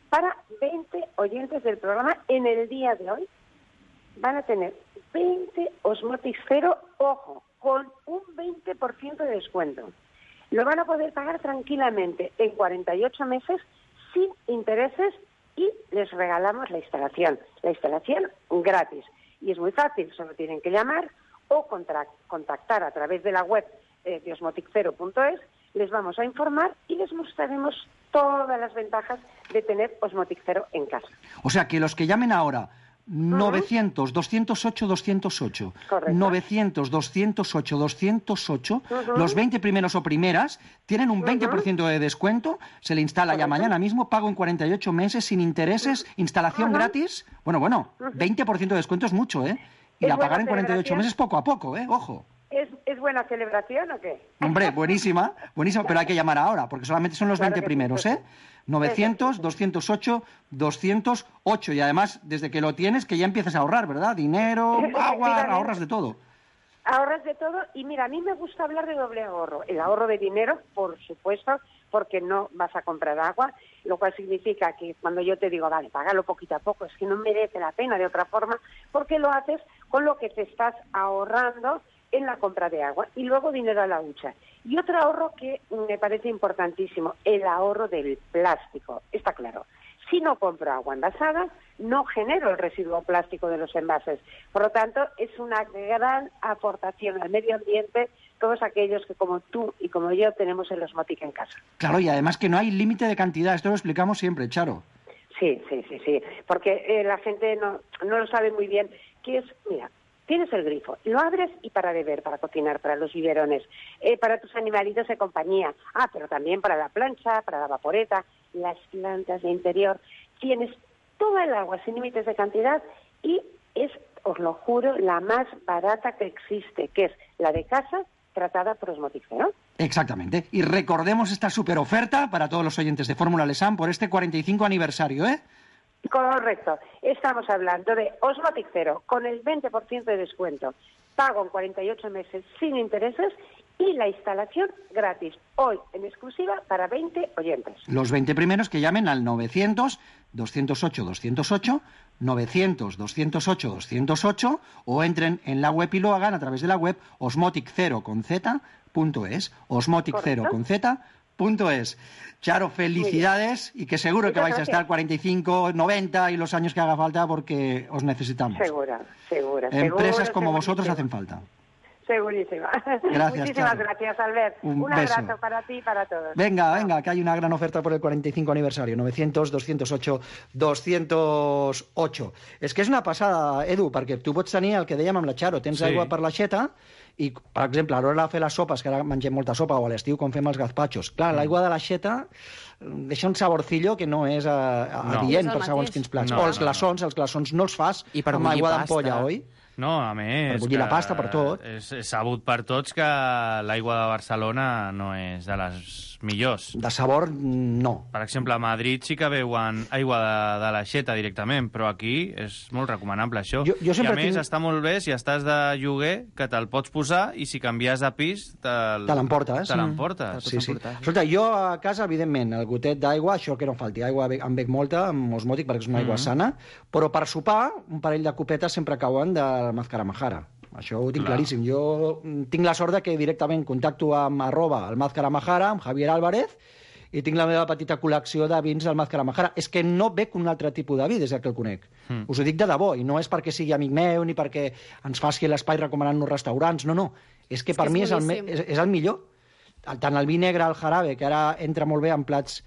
para veinte oyentes del programa en el día de hoy. Van a tener veinte Osmotic Cero, ojo, con un veinte por ciento de descuento. Lo van a poder pagar tranquilamente en cuarenta y ocho meses sin intereses y les regalamos la instalación. La instalación gratis. Y es muy fácil, solo tienen que llamar o contactar a través de la web eh, de osmotic cero punto es. Les vamos a informar y les mostraremos todas las ventajas de tener Osmotic Cero en casa.
O sea, que los que llamen ahora novecientos, doscientos ocho, doscientos ocho, novecientos, doscientos ocho, doscientos ocho, uh-huh. Los veinte primeros o primeras tienen un veinte por ciento de descuento, se le instala uh-huh. ya mañana mismo, pago en cuarenta y ocho meses sin intereses, uh-huh. instalación uh-huh. gratis. Bueno, bueno, uh-huh. veinte por ciento de descuento es mucho, ¿eh? Y la pagar en cuarenta y ocho meses poco a poco, ¿eh? Ojo.
¿Es, ¿Es buena celebración o qué?
Hombre, buenísima, buenísima, pero hay que llamar ahora, porque solamente son los veinte primeros, ¿eh? novecientos, doscientos ocho, doscientos ocho, y además, desde que lo tienes, que ya empiezas a ahorrar, ¿verdad? Dinero, agua, ahorras de todo.
Ahorras de todo, y mira, a mí me gusta hablar de doble ahorro. El ahorro de dinero, por supuesto, porque no vas a comprar agua, lo cual significa que cuando yo te digo, vale, págalo poquito a poco, es que no merece la pena de otra forma, porque lo haces con lo que te estás ahorrando en la compra de agua, y luego dinero a la hucha. Y otro ahorro que me parece importantísimo, el ahorro del plástico. Está claro, si no compro agua envasada, no genero el residuo plástico de los envases. Por lo tanto, es una gran aportación al medio ambiente todos aquellos que, como tú y como yo, tenemos el Osmotic en casa.
Claro, y además que no hay límite de cantidad, esto lo explicamos siempre, Charo.
Sí, sí, sí, sí, porque eh, la gente no, no lo sabe muy bien, que es, mira, tienes el grifo, lo abres y para beber, para cocinar, para los biberones, eh, para tus animalitos de compañía, ah, pero también para la plancha, para la vaporeta, las plantas de interior. Tienes toda el agua sin límites de cantidad y es, os lo juro, la más barata que existe, que es la de casa tratada por Osmotic Cero.
Exactamente. Y recordemos esta super oferta para todos los oyentes de Fórmula Lesan por este cuarenta y cinco aniversario, ¿eh?
Correcto. Estamos hablando de Osmotic Cero con el veinte por ciento de descuento. Pago en cuarenta y ocho meses sin intereses y la instalación gratis. Hoy en exclusiva para veinte oyentes.
Los veinte primeros que llamen al novecientos, doscientos ocho, doscientos ocho, novecientos, doscientos ocho, doscientos ocho o entren en la web y lo hagan a través de la web osmotic cero con z punto es. osmotic cero con z punto es. Charo, felicidades y que seguro que vais a estar cuarenta y cinco, noventa y los años que haga falta porque os necesitamos.
Segura, segura.
Empresas
seguro,
como vosotros hacen falta.
Segurísima.
Gracias,
Muchísimas
Charo.
gracias, Albert.
Un,
Un
beso.
abrazo para ti y para todos.
Venga, venga, que hay una gran oferta por el cuarenta y cinco aniversario. novecientos, doscientos ocho, doscientos ocho. És que és una passada, Edu, perquè tu pots tenir el que dèiem amb la Charo. Tens
Sí.
aigua per l'aixeta i, per exemple, a l'hora de fer les sopes, que ara mengem molta sopa, o a l'estiu, com fem els gazpachos. Clar,
Mm.
l'aigua de l'aixeta deixa un saborcillo que no és a, a
No.
adient
No és el
per segons
mateix.
quins plats.
No,
o els
no,
glaçons, els glaçons no els fas
I per
amb
bullir
aigua
pasta.
d'ampolla, oi?
No, a més...
Per bullir la
que
pasta, per tot.
És, és sabut per tots que l'aigua de Barcelona no és de les millors.
De sabor, no.
Per exemple, a Madrid sí que beuen aigua de, de l'aixeta directament, però aquí és molt recomanable això.
Jo- jo
I
sempre
a més
tinc-
està molt bé si estàs de lloguer, que te'l pots posar i si canvies de pis te'l
Te l'emportes.
Te l'emportes.
Sí, sí. Escolta, jo a casa, evidentment, el gotet d'aigua, això que no em falti, aigua be- en bec molta, amb osmòtic, perquè és una aigua
Mhm.
sana, però per sopar, un parell de copetes sempre cauen del Mazcaramajara. Això ho tinc
Clar.
claríssim. Jo mm, tinc la sort de que directament contacto amb arroba el Mazcaramajara, amb Javier Álvarez, i tinc la meva petita col·lecció de vins del Mazcaramajara. És que no bec un altre tipus de vi des que el conec.
Mm.
Us ho dic de debò, i no és perquè sigui amic meu ni perquè ens faci l'espai recomanant-nos restaurants, no, no. És que
És
per
que
mi
és
és el, me-
boníssim.
és, és el millor. El- tant el vi negre, el jarabe, que ara entra molt bé en plats...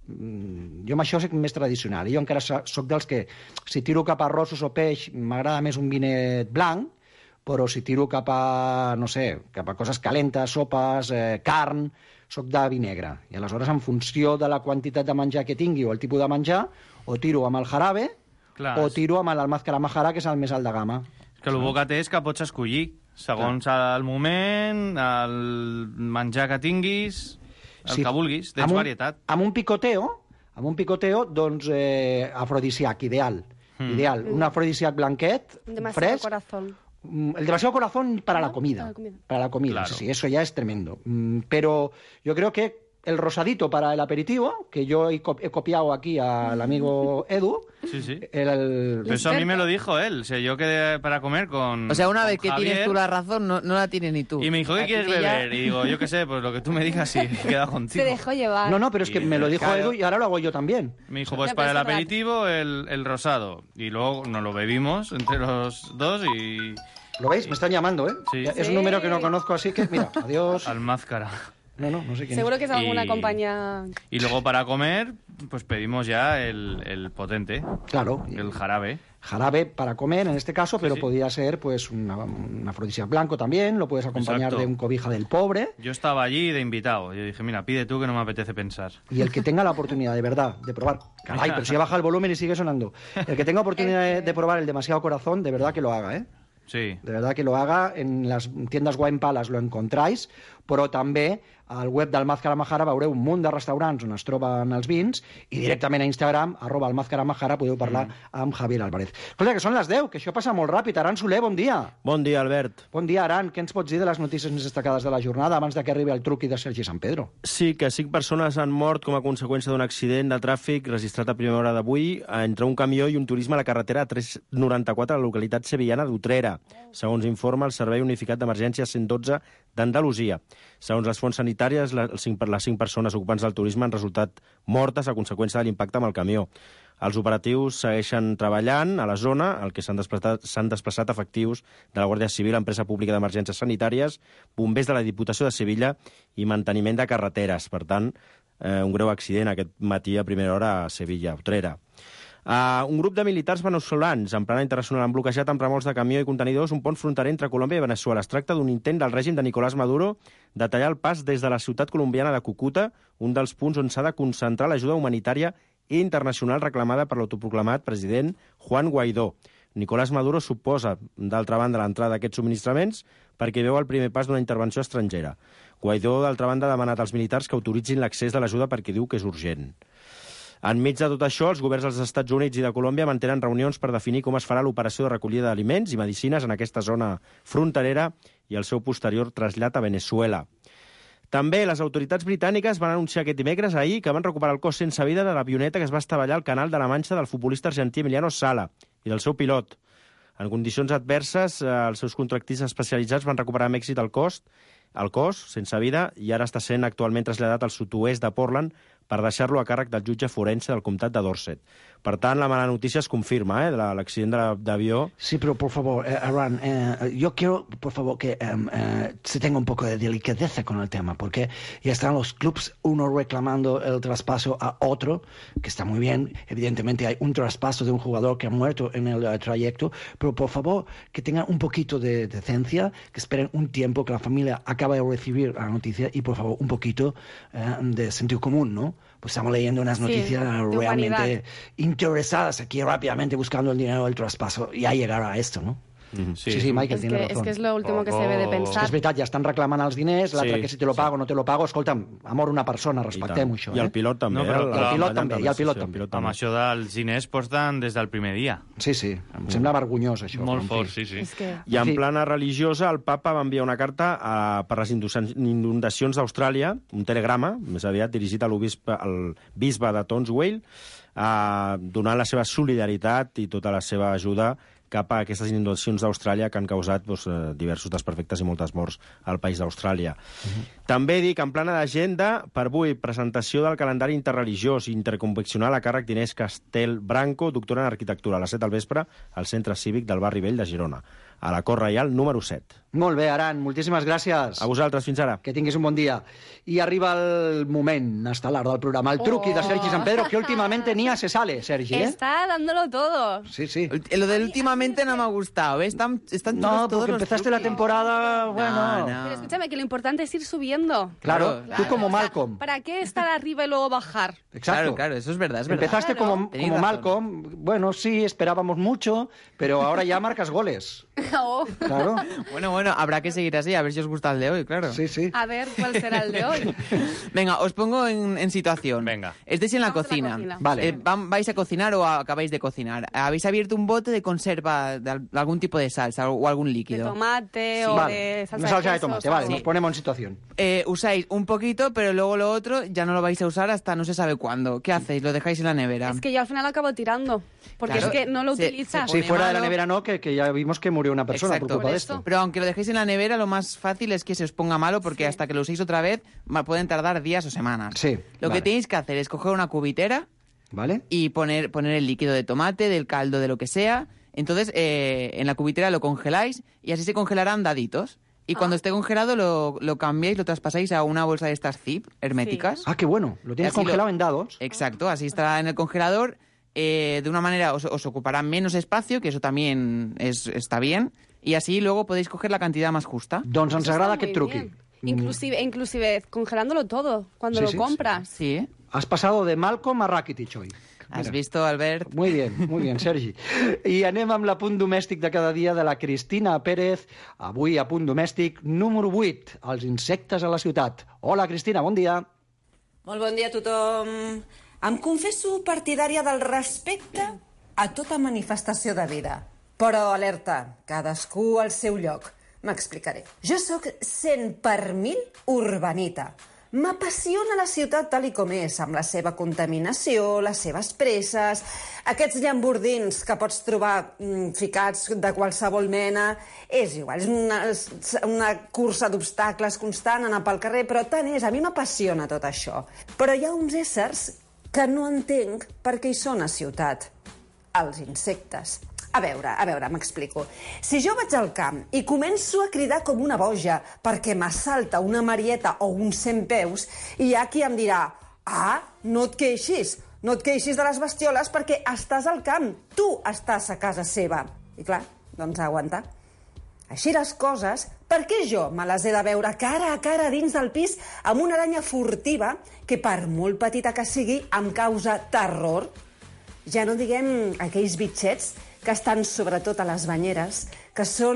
mm, Jo amb això soc més tradicional. I jo encara so- soc dels que, si tiro cap a arrossos o peix, m'agrada més un vinet blanc, però si tiro cap a, no sé, cap a coses calentes, sopes, eh, carn, soc de vi negre. I aleshores, en funció de la quantitat de menjar que tingui o el tipus de menjar, o tiro amb el jarabe,
Clar,
o
és-
tiro amb el Mazcaramajara, que és el més alt de gamma.
Que el bo que té és que pots escollir, segons el moment, el menjar que tinguis, el
Sí.
que vulguis, tens
Amb un-
varietat.
Amb un picoteo, amb un picoteo, doncs, eh, afrodisíac, ideal.
Mm.
Ideal. Un afrodisíac blanquet,
Demasiado
fresc.
corazón.
Mm, El demasiado corazón para la
¿No?
comida.
Para la comida.
Para la comida,
Claro.
sí, sí, eso ya es tremendo. Mm, Pero yo creo que el rosadito para el aperitivo, que yo he, co- he copiado aquí al amigo Edu.
Sí, sí.
El, el-
Pero eso a mí me lo dijo él. O sea, yo quedé para comer con
O sea, una
con
vez que
Javier,
tienes tú la razón, no, no la tienes ni tú.
Y me dijo, ¿qué
Aquí
quieres
ya-
beber? Y digo, yo qué sé, pues lo que tú me digas y he quedado
Se
contigo.
dejó llevar.
No, no, pero es que
Y,
me lo dijo
claro.
Edu y ahora lo hago yo también.
Me dijo, pues
No, pero
para el
es raro.
aperitivo el, el rosado. Y luego nos lo bebimos entre los dos y...
¿Lo veis? Me están llamando, ¿eh?
Sí.
Es un número que no conozco, así que, mira, adiós.
Al máscara.
No, no, no sé quién
Seguro
es.
que es alguna
Y-
compañía...
Y luego para comer, pues pedimos ya el, el potente.
Claro.
El jarabe.
Jarabe para comer, en este caso, pero
sí.
podría ser pues una, un afrodisíaco blanco también, lo puedes acompañar
Exacto.
de un cobija del pobre.
Yo estaba allí de invitado. Yo dije, mira, pide tú que no me apetece pensar.
Y el que tenga la oportunidad, de verdad, de probar... Caray, pero si ya baja el volumen y sigue sonando. El que tenga oportunidad de, de probar el demasiado corazón, de verdad que lo haga, ¿eh?
Sí.
De verdad que lo haga. En les tiendes Wine Palace lo encontráis, però també al web del Màscara Majara veureu un munt de restaurants on es troben els vins i directament a Instagram, arroba el Màscara Majara, podeu parlar mm. amb Javier Álvarez. Escolta, que són les deu, que això passa molt ràpid. Aran Soler, bon dia.
Bon dia, Albert.
Bon dia, Aran. Què ens pots dir de les notícies més destacades de la jornada abans de que arribi el truqui de Sergi San Pedro?
Sí, que cinc persones han mort com a conseqüència d'un accident de tràfic registrat a primera hora d'avui entre un camió i un turisme a la carretera tres noranta-quatre a la localitat sevillana d'Utrera, segons informa el Servei Unificat d'Emergència cent dotze d'Andalusia. Segons les fonts sanitàries, les cinc, les cinc persones ocupants del turisme han resultat mortes a conseqüència de l'impacte amb el camió. Els operatius segueixen treballant a la zona, al que s'han desplaçat, s'han desplaçat efectius de la Guàrdia Civil, Empresa Pública d'Emergències Sanitàries, bombers de la Diputació de Sevilla i manteniment de carreteres. Per tant, eh, un greu accident aquest matí a primera hora a Sevilla, Utrera. Uh, un grup de militars veneçolans en plana internacional han bloquejat amb remolcs de camió i contenidors un pont fronterer entre Colòmbia i Veneçuela. Es tracta d'un intent del règim de Nicolás Maduro de tallar el pas des de la ciutat colombiana de Cúcuta, un dels punts on s'ha de concentrar l'ajuda humanitària i internacional reclamada per l'autoproclamat president Juan Guaidó. Nicolás Maduro suposa, d'altra banda, l'entrada d'aquests subministraments perquè veu el primer pas d'una intervenció estrangera. Guaidó, d'altra banda, ha demanat als militars que autoritzin l'accés de l'ajuda perquè diu que és urgent. Enmig de tot això, els governs dels Estats Units i de Colòmbia mantenen reunions per definir com es farà l'operació de recollida d'aliments i medicines en aquesta zona fronterera i el seu posterior trasllat a Veneçuela. També les autoritats britàniques van anunciar aquest dimecres ahir que van recuperar el cos sense vida de l'avioneta que es va estavellar al Canal de la Manxa del futbolista argentí Emiliano Sala i del seu pilot. En condicions adverses, els seus contractistes especialitzats van recuperar amb èxit el cos, el cos sense vida i ara està sent actualment traslladat al sud-oest de Portland per deixar-lo a càrrec del jutge forense del comtat de Dorset. Per tant, la mala notícia es confirma, eh, de l'accident d'avió.
Sí, pero por favor, eh, Aran, eh, yo quiero, por favor, que eh, eh, se tenga un poco de delicadeza con el tema, porque ya están los clubs, uno reclamando el traspaso a otro, que está muy bien. Evidentemente hay un traspaso de un jugador que ha muerto en el uh, trayecto, pero por favor, que tengan un poquito de decencia, que esperen un tiempo, que la familia acaba de recibir la noticia y, por favor, un poquito eh, de sentido común, ¿no? Pues estamos leyendo unas
Sí,
noticias
de
realmente
humanidad.
interesadas aquí rápidamente buscando el dinero del traspaso. Ya llegará a esto, ¿no?
Sí, sí, sí, Michael,
Es
tiene
que,
razón.
es que es lo último que se debe de
És que
pensar.
és veritat, ja estan reclamant els diners, l'altre
Sí,
que si te lo pago o no te lo pago, escolta'm, amor una persona, respectem-ho, això.
I el
eh?
pilot també.
No, però-
eh?
I el pilot
ballant
també, i el
sí,
pilot
sí,
també.
Amb això dels diners porten des del primer dia.
Sí, sí, em sembla vergonyós, això.
Molt
però, en fi.
fort, sí, sí.
És que...
I en
Sí.
plana religiosa, el papa va enviar una carta a, per les inundacions- inundacions d'Austràlia, un telegrama, més aviat dirigit a l'obisbe- al bisbe de Townsville, eh, donant la seva solidaritat i tota la seva ajuda cap a aquestes inundacions d'Austràlia que han causat doncs, eh, diversos desperfectes i moltes morts al país d'Austràlia. Uh-huh. També dic, en plana d'agenda, per avui, presentació del calendari interreligiós interconfeccional a càrrec d'Inés Castel Branco, doctora en arquitectura, a les set del vespre, al Centre Cívic del Barri Vell de Girona, a la Cort Reial número set.
Molt bé, Aran, moltíssimes gràcies.
A vosaltres, fins ara.
Que tinguis un bon dia. I arriba el moment estel·lar del programa, el truqui
Oh.
de Sergi San Pedro, que últimamente ni a se sale, Sergi, ¿eh?
Está dándolo todo.
Sí, sí.
Lo del últimamente no me ha gustado, ¿eh? Están, están
No,
todos, todos
porque
los
empezaste la
truquis.
temporada, bueno...
No, no.
Pero escúchame, que lo importante es ir subiendo.
Claro,
Claro,
tú como
O sea,
Malcolm.
¿para qué estar arriba y luego bajar?
Exacto.
Claro, claro, eso es verdad, es verdad.
Empezaste
Claro.
como,
Tenéis
como
razón.
Malcolm, bueno, sí, esperábamos mucho, pero ahora ya marcas goles.
Oh.
Claro.
Bueno, bueno, habrá que seguir así, a ver si os gusta el de hoy, claro.
Sí, sí.
A ver, ¿cuál será el de hoy?
Venga, os pongo en, en situación.
Venga.
Estáis en la
Vamos a la
cocina.
cocina.
Vale.
Eh, vam- ¿Vais a cocinar o acabáis de cocinar? Habéis abierto un bote de conserva de al- algún tipo de salsa o algún
De
líquido.
tomate o
Vale.
de salsa,
Una salsa de
queso,
tomate,
o
vale,
algo.
nos ponemos en situación.
Eh, usáis un poquito, pero luego lo otro ya no lo vais a usar hasta no se sabe cuándo. ¿Qué hacéis? ¿Lo dejáis en la nevera?
Es que yo al final acabo tirando, porque
Claro.
es que no lo
Se-
utilizas.
se
Si fuera de la
malo.
nevera no, que, que ya vimos que murió una persona
Exacto.
por culpa
Por
de
eso.
esto.
Pero aunque lo dejéis en la nevera, lo más fácil es que se os ponga malo porque hasta que lo uséis otra vez ma- pueden tardar días o semanas.
Sí,
Lo
vale.
que tenéis que hacer es coger una cubitera
¿Vale?
y poner, poner el líquido de tomate, del caldo, de lo que sea. Entonces, eh, en la cubitera lo congeláis y así se congelarán daditos. Y cuando esté congelado lo, lo cambiáis, lo traspasáis a una bolsa de estas zip herméticas.
Ah, qué bueno. Lo tienes
Así lo-
congelado en dados.
Exacto, así estará en el congelador. Eh, de una manera os, os ocupará menos espacio, que eso también es, está bien. Y así luego podéis coger la cantidad más justa.
Doncs ens
Eso
agrada
está
aquest
muy
truqui.
bien. Inclusive, inclusive congelándolo todo cuando
Sí,
lo
sí,
compras.
Sí, ¿eh?
Has pasado de Malcolm a Rakitic hoy.
¿Has visto, Albert?
Muy bien, muy bien, Sergi. I anem amb l'apunt domèstic de cada dia de la Cristina Pérez. Avui, apunt domèstic número vuit, els insectes a la ciutat. Hola, Cristina, bon dia.
Molt bon dia a tothom. Em confesso partidària del respecte a tota manifestació de vida. Però, alerta, cadascú al seu lloc. M'explicaré. Jo sóc cent per mil urbanita. M'apassiona la ciutat tal i com és, amb la seva contaminació, les seves presses, aquests llambordins que pots trobar mm, ficats de qualsevol mena. És igual, és una, una cursa d'obstacles constant, anar pel carrer, però tant és, a mi m'apassiona tot això. Però hi ha uns éssers que no entenc per què hi són a ciutat. Els insectes. A veure, a veure, m'explico. Si jo vaig al camp i començo a cridar com una boja perquè m'assalta una marieta o un centpeus, hi ha qui em dirà: ah, no et queixis, no et queixis de les bestioles perquè estàs al camp, tu estàs a casa seva. I clar, doncs a aguantar. Així les coses, per què jo me les he de veure cara a cara dins del pis amb una aranya furtiva que, per molt petita que sigui, em causa terror? Ja no diguem aquells bitxets que estan sobretot a les banyeres, que són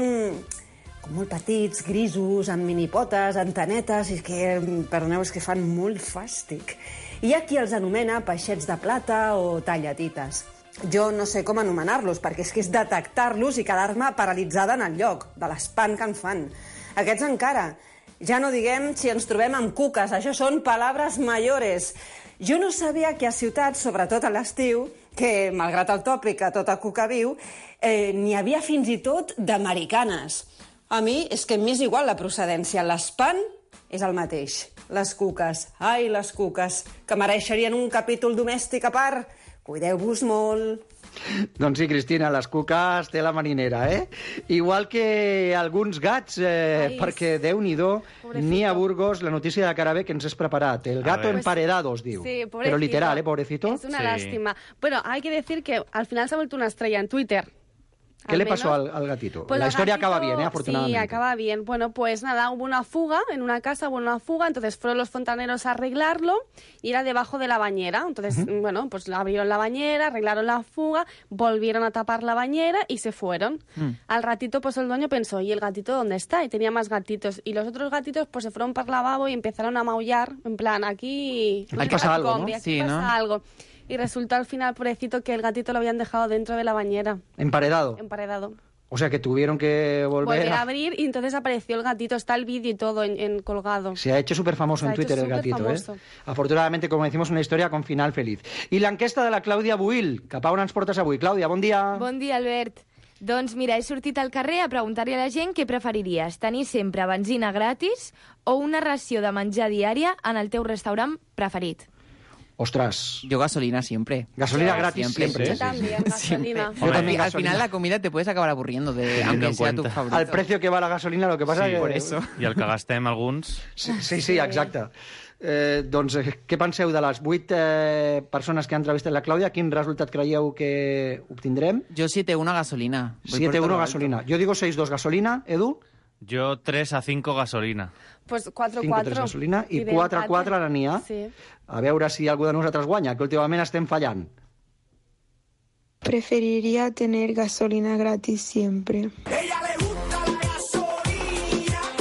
com molt petits, grisos, amb minipotes, antenetes, i que, perdoneu, és que fan molt fàstic. Hi ha qui els anomena peixets de plata o tallatites. Jo no sé com anomenar-los, perquè és que és detectar-los i quedar-me paralitzada en el lloc, de l'espant que en fan. Aquests encara, ja no diguem si ens trobem amb cuques, això són palabras mayores. Jo no sabia que a ciutats, sobretot a l'estiu, que, malgrat el tòpic que tota cuca viu, eh, n'hi havia fins i tot d'americanes. A mi és que m'és igual la procedència. L'espant és el mateix. Les cuques, ai, les cuques, que mereixerien un capítol domèstic a part. Cuideu-vos molt.
Doncs sí, Cristina, les cuques té la marinera, eh? Igual que alguns gats, eh,
Ai,
perquè, Déu-n'hi-do, ni a Burgos, la notícia de cara bé que ens has preparat. El gato
ver.
emparedado, es diu.
Sí, pobrecito.
Pero literal, ¿eh, pobrecito?
Es una
Sí.
lástima. Bueno, hay que decir que al final se ha vuelto una estrella en Twitter.
¿Qué
Al
le pasó
menos.
al, al gatito?
Pues
la
el
historia
gatito,
acaba bien, ¿eh? Afortunadamente.
Sí, acaba bien. Bueno, pues nada, hubo una fuga en una casa, hubo una fuga, entonces fueron los fontaneros a arreglarlo y era debajo de la bañera. Entonces,
Ujú.
bueno, pues abrieron la bañera, arreglaron la fuga, volvieron a tapar la bañera y se fueron.
Mm.
Al ratito, pues el dueño pensó, ¿y el gatito dónde está? Y tenía más gatitos. Y los otros gatitos, pues se fueron para el lavabo y empezaron a maullar, en plan, aquí...
Aquí pasa algo, ¿no?
combi, aquí
Sí,
pasa
¿no?
algo. Y resultó al final, pobrecito, que el gatito lo habían dejado dentro de la bañera,
Emparedado.
emparedado.
O sea que tuvieron que volver,
Volver a
a...
abrir y entonces apareció el gatito, está el vídeo y todo en, en colgado.
Se ha hecho súper famoso
Se ha
en Twitter
hecho
el gatito,
superfamoso.
eh? Afortunadamente, como decimos, una historia con final feliz. I l'enquesta de la Clàudia Buil. Cap a on ens portes avui? Clàudia, bon dia.
Bon dia, Albert. Doncs mira, he sortit al carrer a preguntar-li a la gent què preferiries, tenir sempre benzina gratis o una ració de menjar diària en el teu restaurant preferit.
Ostras.
Yo gasolina siempre.
Gasolina
Yo
gratis siempre,
Yo
¿eh?
también, gasolina.
Yo también
Al
gasolina.
final la comida te puedes acabar aburriendo, de, aunque sea tu favorito.
Al precio que va la gasolina, lo que pasa
Sí,
que...
por eso. I el que gastem alguns...
Sí, sí, sí, exacte. Eh, doncs, eh, què penseu de les vuit eh, persones que han entrevistat la Clàudia? Quin resultat creieu que obtindrem?
Yo siete uno gasolina. Voy por
siete uno
todo lo
gasolina. Jo digo seis dos gasolina, Edu.
Jo tres a cinco gasolina.
Pues cuatro
cinco
cuatro.
tres gasolina i
de
quatre
empate.
quatre la Nia.
Sí.
A veure si algú de nosaltres guanya, que últimament estem fallant.
Preferiría tener gasolina gratis siempre.
Ella le gusta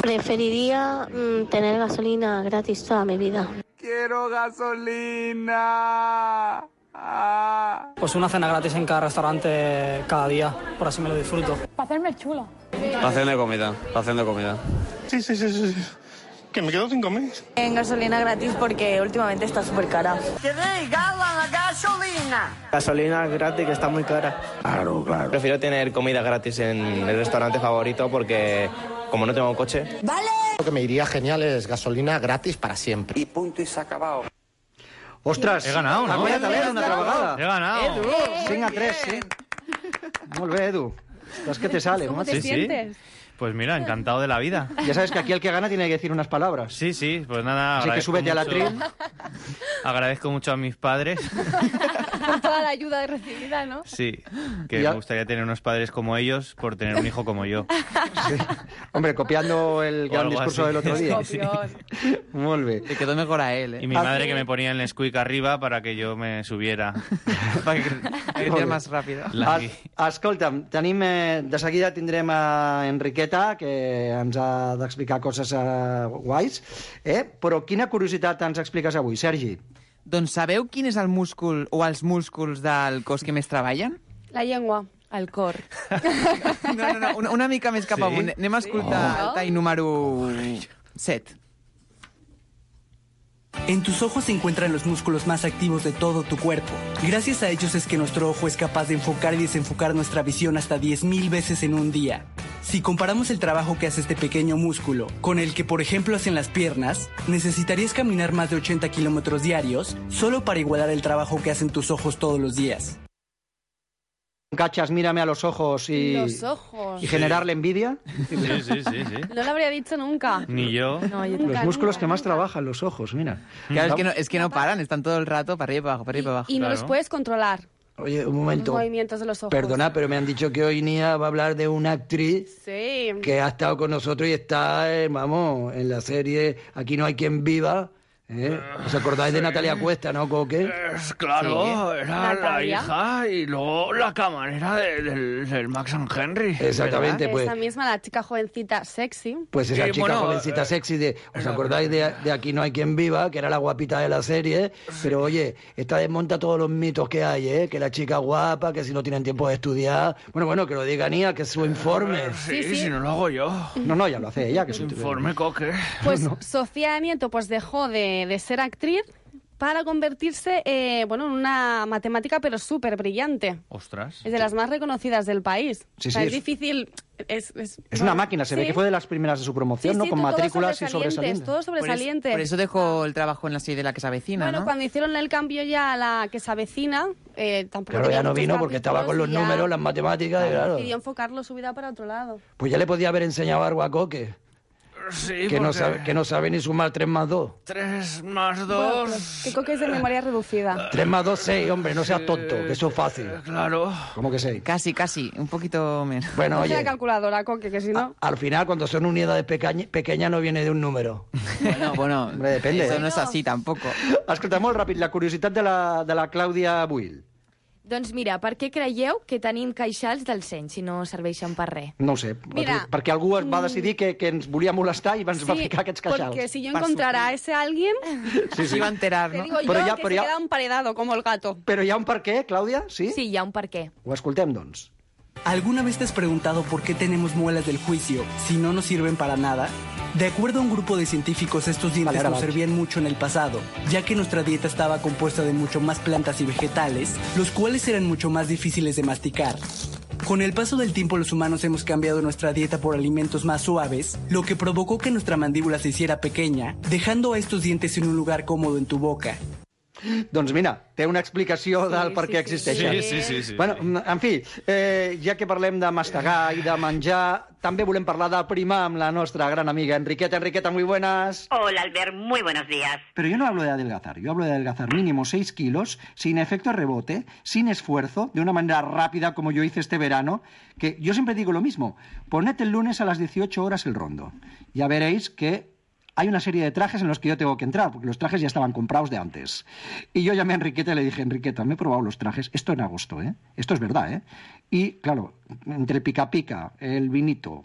Preferiría mmm, tener gasolina gratis toda mi vida.
¡Quiero gasolina! Ah.
Pues una cena gratis en cada restaurante cada día, por así me lo disfruto.
Para hacerme el chulo.
Para hacerme comida, para hacerme comida.
Sí, sí, sí, sí. Que me quedo sin comer.
En gasolina gratis porque últimamente está súper cara.
¡Que regalan la gasolina!
Gasolina gratis que está muy cara.
Claro, claro.
Prefiero tener comida gratis en el restaurante favorito porque como no tengo coche...
¡Vale!
Lo que me iría genial es gasolina gratis para siempre.
Y punto y se ha acabado.
Ostres,
he ganado, no?
Acuérdate una altra vegada.
He ganado.
Edu, cinc a tres, sí. Molt bé, Edu. Es que te sale,
¿Cómo
¿no?
te
Sí, sí.
sientes?
Pues mira, encantado de la vida.
Ya sabes que aquí el que gana tiene que decir unas palabras.
Sí, sí, pues nada.
Así que
agradezco
súbete a la
mucho-
tril.
Agradezco mucho a mis padres.
Con toda la ayuda recibida, ¿no?
Sí, que
Ya.
me gustaría tener unos padres como ellos por tener un hijo como yo.
Hombre, copiando el
O
gran
algo
discurso
así.
del otro día.
Sí.
Molt bé.
Le quedó mejor a él, ¿eh?
Y mi madre que me ponía el Nesquik arriba para que yo me subiera.
Para que creciera más rápido.
La-
Es, escolta'm, tenim, eh, de seguida tindrem a Enriqueta, que ens ha d'explicar coses eh, guais, eh? Però quina curiositat ens expliques avui, Sergi?
Doncs sabeu quin és el múscul o els músculs del cos que més treballen?
La llengua.
El cor.
No, no, no, una, una mica més cap
Sí?
amunt. Anem a escoltar
Sí.
el tall número set.
En tus ojos se encuentran los músculos más activos de todo tu cuerpo. Gracias a ellos es que nuestro ojo es capaz de enfocar y desenfocar nuestra visión hasta diez mil veces en un día. Si comparamos el trabajo que hace este pequeño músculo con el que, por ejemplo, hacen las piernas, necesitarías caminar más de ochenta kilómetros diarios solo para igualar el trabajo que hacen tus ojos todos los días.
Cachas, mírame a los ojos y,
Los ojos.
y generarle envidia.
Sí, sí, sí, sí.
No lo habría dicho nunca.
Ni yo.
No, yo
Los
nunca,
músculos
nunca,
que más
nunca.
trabajan, los ojos, mira.
Claro, es que no, es que no paran, están todo el rato para arriba y para abajo, para arriba y para abajo.
Y no los
Claro.
puedes controlar.
Oye, un
Los
momento.
movimientos de los ojos.
Perdona, pero me han dicho que hoy Nia va a hablar de una actriz
Sí.
que ha estado con nosotros y está, eh, vamos, en la serie Aquí no hay quien viva. ¿eh? ¿Os acordáis de Natalia Cuesta, no, Coque?
Es claro,
Sí.
era la
Natalia.
hija y luego la camarera de- del, del Max and Henry.
Exactamente, pues.
Esa misma, la chica jovencita sexy.
Pues esa
Sí,
chica
bueno,
jovencita
eh,
sexy de... ¿Os acordáis de, de Aquí no hay quien viva? Que era la guapita de la serie. Pero oye, esta desmonta todos los mitos que hay, ¿eh? Que la chica guapa, que si no tienen tiempo de estudiar... Bueno, bueno, que lo diga Nia, que es su informe.
Sí,
Sí, sí.
si no lo hago yo.
No, no, ya lo hace ella, que es su...
Informe, Coque.
Pues Sofía Nieto pues dejó de, de ser actriz para convertirse eh, bueno, en una matemática pero súper brillante.
Ostras.
Es de las más reconocidas del país.
Sí,
o sea,
sí,
es
es-
difícil... Es, es,
Es
bueno,
una máquina, se ve
sí.
que fue de las primeras de su promoción,
Sí,
¿no?
sí,
Con
todos
matrículas y
sobresalientes,
sobresalientes.
Todos
Por eso,
sobresalientes.
por eso dejó el trabajo en la serie de la que se avecina,
Bueno,
¿no?
cuando hicieron el cambio ya a la que se avecina, eh, tampoco
Claro,
tenía
ya no
muchos
vino porque estaba con los
capítulos y ya
números, las matemáticas, y claro.
decidió enfocarlo su vida para otro lado.
Pues ya le podía haber enseñado algo a Coque,
Sí,
que no,
porque
sabe, que no sabe ni sumar tres más dos.
tres más
Bueno,
dos...
pero que Coque es de memoria reducida.
tres más dos, seis, hombre, no seas tonto, que eso es fácil.
Claro.
¿Cómo que seis?
Casi, casi, un poquito menos.
Bueno,
Coge la
oye,
calculadora, Coque, que si no...
al final cuando son unidades pequeñas pequeñas no viene de un número.
Bueno, bueno,
Hombre, depende.
eso no es así tampoco.
Escolta, molt ràpid, la curiositat de la, de la Clàudia Buil.
Doncs mira, per què creieu que tenim queixals del seny si no serveixen per res?
No ho sé,
Mira,
perquè algú es va decidir que, que ens volia molestar i ens va ficar aquests queixals.
porque si yo
Para
encontrara a ese alguien,
Sí,
Se
sí.
iba a enterar,
te
¿no?
digo yo
Pero ya-
que
pero
se
ya-
queda emparedado como el gato.
Però hi ha un per què, Clàudia? Sí?
Sí, hi ha un per què.
Ho escoltem, doncs.
¿Alguna vez te has preguntado por qué tenemos muelas del juicio si no nos sirven para nada? De acuerdo a un grupo de científicos, estos dientes
Vale, ahora
nos
vamos.
servían mucho en el pasado, ya que nuestra dieta estaba compuesta de mucho más plantas y vegetales, los cuales eran mucho más difíciles de masticar. Con el paso del tiempo, los humanos hemos cambiado nuestra dieta por alimentos más suaves, lo que provocó que nuestra mandíbula se hiciera pequeña, dejando a estos dientes en un lugar cómodo en tu boca.
Doncs mira, té una explicació del per què
sí,
existeixen.
Sí, sí, sí, sí.
Bueno, en fi, eh, ja que parlem de mastegar i de menjar, també volem parlar de primar amb la nostra gran amiga Enriqueta. Enriqueta, muy buenas.
Hola, Albert, muy buenos días.
Pero yo no hablo de adelgazar, yo hablo de adelgazar mínimo seis kilos, sin efecto rebote, sin esfuerzo, de una manera rápida como yo hice este verano, que yo siempre digo lo mismo, poned el lunes a las dieciocho horas el rondo. Ya veréis que hay una serie de trajes en los que yo tengo que entrar, porque los trajes ya estaban comprados de antes. Y yo llamé a Enriqueta y le dije, Enriqueta, me he probado los trajes, esto en agosto, ¿eh? Esto es verdad, ¿eh? Y, claro, entre el pica pica, el vinito,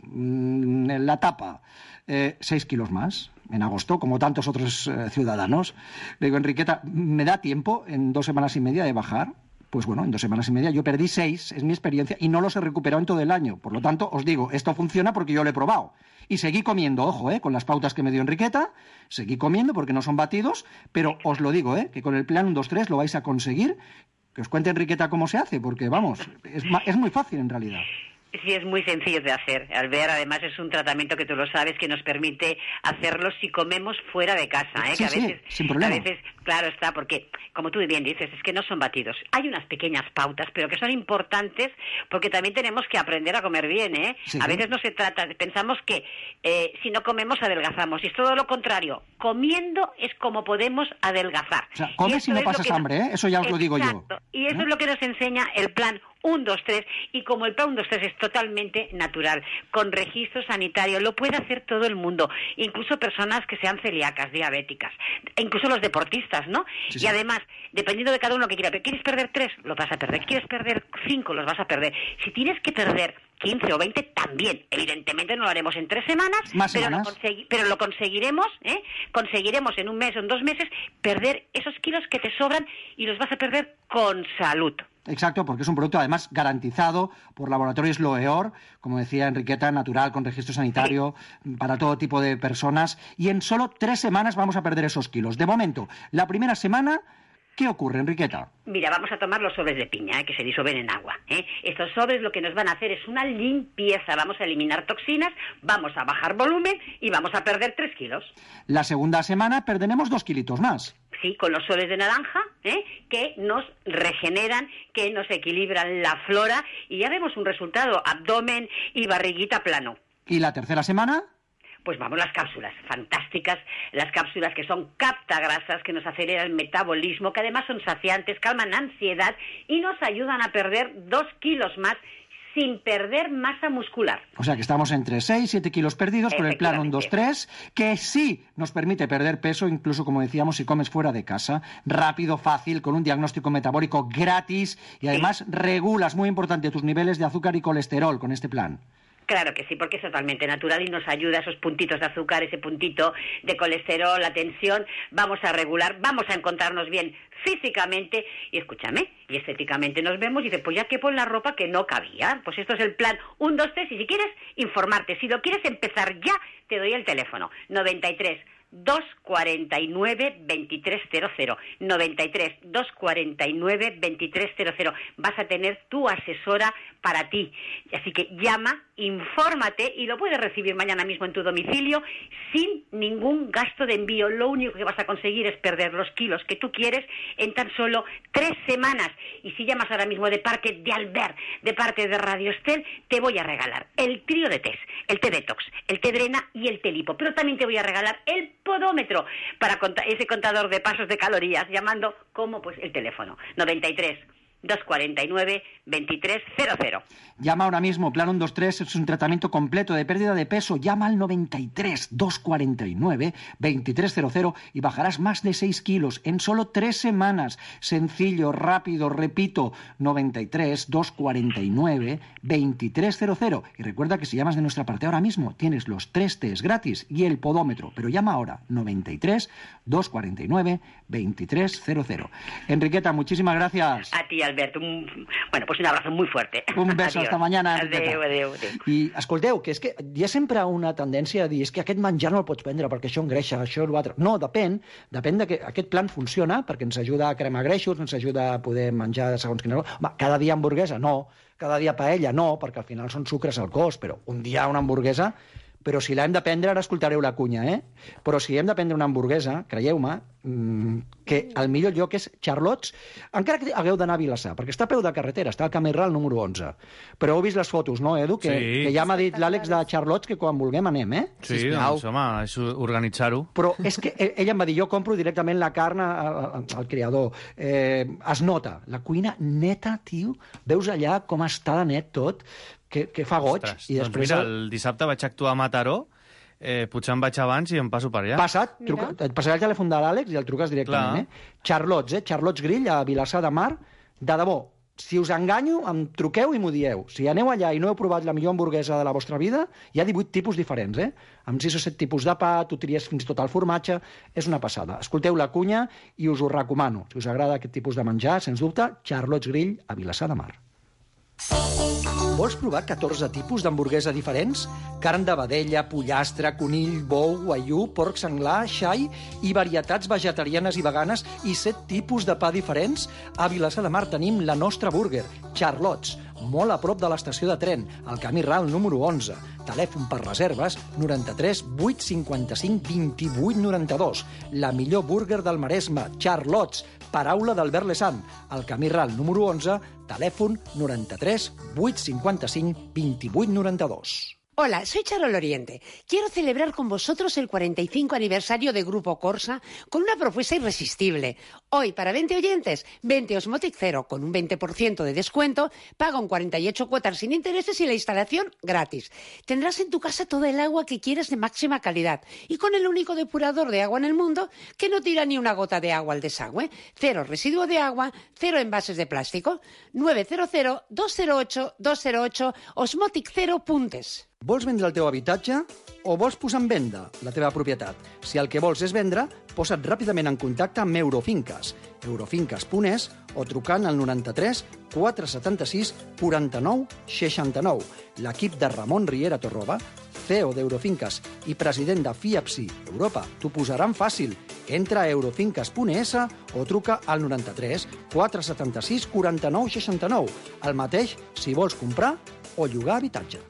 la tapa, eh, seis kilos más en agosto, como tantos otros eh, ciudadanos. Le digo, Enriqueta, ¿me da tiempo en dos semanas y media de bajar? Pues bueno, en dos semanas y media yo perdí seis, es mi experiencia, y no los he recuperado en todo el año. Por lo tanto, os digo, esto funciona porque yo lo he probado. Y seguí comiendo, ojo, eh, con las pautas que me dio Enriqueta, seguí comiendo porque no son batidos, pero os lo digo, eh, que con el plan uno, dos, tres lo vais a conseguir. Que os cuente Enriqueta cómo se hace, porque vamos, es, es muy fácil en realidad.
Sí, es muy sencillo de hacer. Albert, además es un tratamiento que tú lo sabes, que nos permite hacerlo si comemos fuera de casa, ¿eh?
Sí,
que a veces,
sí, sin problema.
A veces, claro está, porque como tú bien dices, es que no son batidos. Hay unas pequeñas pautas, pero que son importantes porque también tenemos que aprender a comer bien, ¿eh?
Sí.
A veces no se trata, pensamos que eh, si no comemos adelgazamos, y es todo lo contrario. Comiendo es como podemos adelgazar.
O sea, comes y no pasas hambre, ¿eh? Eso ya os lo digo yo.
Exacto. Y eso ¿Eh? es lo que nos enseña el plan uno, dos, tres, y como el plan uno, dos, tres es totalmente natural, con registro sanitario, lo puede hacer todo el mundo, incluso personas que sean celíacas, diabéticas, e incluso los deportistas, ¿no?
Sí,
y
sí.
además, dependiendo de cada uno que quiera, ¿quieres perder tres? Los vas a perder. ¿Quieres perder cinco? Los vas a perder. Si tienes que perder quince o veinte, también. Evidentemente no lo haremos en tres semanas,
Más
pero,
semanas.
Lo consegui- pero lo conseguiremos, ¿eh? Conseguiremos en un mes o en dos meses perder esos kilos que te sobran y los vas a perder con salud.
Exacto, porque es un producto además garantizado por laboratorios Loeor, como decía Enriqueta, natural, con registro sanitario, sí. para todo tipo de personas. Y en solo tres semanas vamos a perder esos kilos. De momento, la primera semana, ¿qué ocurre, Enriqueta?
Mira, vamos a tomar los sobres de piña, ¿eh? que se disuelven en agua. ¿eh? Estos sobres lo que nos van a hacer es una limpieza. Vamos a eliminar toxinas, vamos a bajar volumen y vamos a perder tres kilos.
La segunda semana perderemos dos kilitos más.
Sí, con los sobres de naranja, ¿eh? que nos regeneran, que nos equilibran la flora y ya vemos un resultado, abdomen y barriguita plano.
¿Y la tercera semana?
Pues vamos, las cápsulas, fantásticas, las cápsulas que son captagrasas, que nos aceleran el metabolismo, que además son saciantes, calman ansiedad y nos ayudan a perder dos kilos más sin perder masa muscular.
O sea que estamos entre seis y siete kilos perdidos con el plan uno, dos, tres, que sí nos permite perder peso, incluso, como decíamos, si comes fuera de casa. Rápido, fácil, con un diagnóstico metabólico gratis y además sí. regulas, muy importante, tus niveles de azúcar y colesterol con este plan.
Claro que sí, porque es totalmente natural y nos ayuda a esos puntitos de azúcar, ese puntito de colesterol, la tensión. Vamos a regular, vamos a encontrarnos bien físicamente y, escúchame, y estéticamente nos vemos y dices, pues ya que pon la ropa que no cabía. Pues esto es el plan uno, dos, tres y si quieres informarte, si lo quieres empezar ya, te doy el teléfono noventa y tres, dos cuarenta y nueve, veintitrés cero cero, noventa y tres, dos cuarenta y nueve, veintitrés cero cero. Vas a tener tu asesora para ti. Así que llama, infórmate y lo puedes recibir mañana mismo en tu domicilio sin ningún gasto de envío. Lo único que vas a conseguir es perder los kilos que tú quieres en tan solo tres semanas. Y si llamas ahora mismo de parte de Albert, de parte de Radio Estel, te voy a regalar el trío de test, el té detox, el té drena y el té lipo. Pero también te voy a regalar el podómetro para contar ese contador de pasos de calorías, llamando como pues el teléfono noventa y tres, dos cuarenta y nueve, veintitrés cero cero.
Llama ahora mismo, plan uno, dos, tres, es un tratamiento completo de pérdida de peso. Llama al noventa y tres, dos cuarenta y nueve, veintitrés cero cero y bajarás más de seis kilos en solo tres semanas. Sencillo, rápido, repito, noventa y tres, dos cuarenta y nueve, veintitrés cero cero. Y recuerda que si llamas de nuestra parte ahora mismo, tienes los tres test gratis y el podómetro. Pero llama ahora, noventa y tres, dos cuarenta y nueve, veintitrés cero cero. Enriqueta, muchísimas gracias.
A ti, Albert. Un, bueno, pues un abrazo muy fuerte.
Un beso,
Adiós.
hasta mañana.
Adéu, adéu, adéu.
I,
Escolteu, que és que hi ha sempre una tendència a dir és que aquest menjar no el pots prendre perquè això engreixa, això i l'altre. No, depèn. Depèn de que aquest plan funciona perquè ens ajuda a cremar greixos, ens ajuda a poder menjar segons quina... Home, cada dia hamburguesa, no. Cada dia paella, no, perquè al final són sucres al cos, però un dia una hamburguesa... Però si l'hem de prendre, ara escoltareu la cunya, eh? Però si hem de prendre una hamburguesa, creieu-me, mmm, que el millor lloc és Charlots, encara que hagueu d'anar a Vilassar, perquè està a peu de carretera, està al camí ral número onze. Però heu vist les fotos, no, Edu? Que,
sí.
que ja m'ha dit l'Àlex de Charlots que quan vulguem anem, eh?
Sí, doncs, home, és organitzar-ho.
Però és que ell em va dir, jo compro directament la carn al, al criador. Eh, es nota, la cuina neta, tio, veus allà com està de net tot, que, que fa goig.
Ostres,
I després...
Doncs mira, el dissabte vaig actuar a Mataró eh, potser em vaig abans i em passo per allà.
Passa't, truca, et passarà el telèfon de l'Àlex i el truques directament. Eh? Charlots, eh? Charlots Grill, a Vilassar de Mar. De debò, si us enganyo, em truqueu i m'ho dieu. Si aneu allà i no heu provat la millor hamburguesa de la vostra vida, hi ha divuit tipus diferents, eh? Amb sis o set tipus de pa, tu tries fins i tot el formatge, és una passada. Escolteu la cunya i us ho recomano. Si us agrada aquest tipus de menjar, sens dubte, Charlots Grill, a Vilassar de Mar. Vols provar catorze tipus d'hamburguesa diferents? Carn de vedella, pollastre, conill, bou, guaiú, porc senglar, xai i varietats vegetarianes i veganes i set tipus de pa diferents? A Vilassar de Mar tenim la nostra burger, Charlots, molt a prop de l'estació de tren, al camí ral número onze. Telèfon per reserves noranta-tres vuit cinquanta-cinc vint-i-vuit noranta-dos. La millor burger del Maresme, Charlots, paraula d'Albert Lessant. Al camí ral número onze, telèfon noranta-tres vuit cinquanta-cinc vint-i-vuit noranta-dos.
Hola, soy Charo Loriente. Quiero celebrar con vosotros el cuarenta y cinco aniversario de Grupo Corsa con una propuesta irresistible. Hoy, para veinte oyentes, veinte Osmotic Zero con un veinte por ciento de descuento, paga un cuarenta y ocho cuotas sin intereses y la instalación gratis. Tendrás en tu casa toda el agua que quieras de máxima calidad y con el único depurador de agua en el mundo que no tira ni una gota de agua al desagüe. Cero residuo de agua, cero envases de plástico. nueve cero cero dos cero ocho dos cero ocho Osmotic Zero Puntes.
Vols vendre el teu habitatge o vols posar en venda la teva propietat? Si el que vols és vendre, posa't ràpidament en contacte amb Eurofinques, eurofinques punt es o trucant al noranta-tres quatre setanta-sis quaranta-nou seixanta-nou. L'equip de Ramon Riera Torroba, C E O d'Eurofinques i president de F I A P S I Europa, t'ho posaran fàcil. Entra a eurofinques punt es o truca al noranta-tres quatre setanta-sis quaranta-nou seixanta-nou. El mateix si vols comprar o llogar habitatge.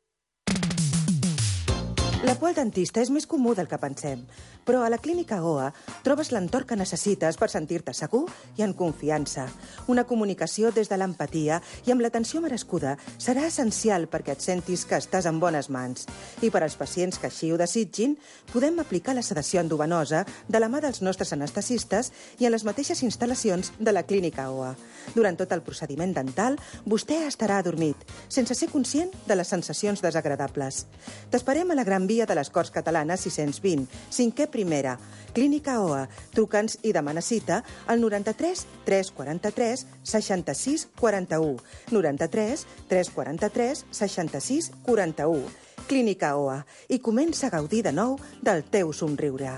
La por al dentista és més comú del que pensem, però a la Clínica O A trobes l'entorn que necessites per sentir-te segur i en confiança. Una comunicació des de l'empatia i amb l'atenció merescuda serà essencial perquè et sentis que estàs en bones mans. I per als pacients que així ho desitgin, podem aplicar la sedació endovenosa de la mà dels nostres anestesistes i en les mateixes instal·lacions de la Clínica O A. Durant tot el procediment dental, vostè estarà adormit, sense ser conscient de les sensacions desagradables. T'esperem a la Gran Via de les Corts Catalanes sis-cents vint, cinquè primera, Clínica O A. Truca'ns i demana cita al noranta-tres tres quaranta-tres seixanta-sis quaranta-u. noranta-tres tres quaranta-tres seixanta-sis quaranta-u. Clínica O A. I comença a gaudir de nou del teu somriure.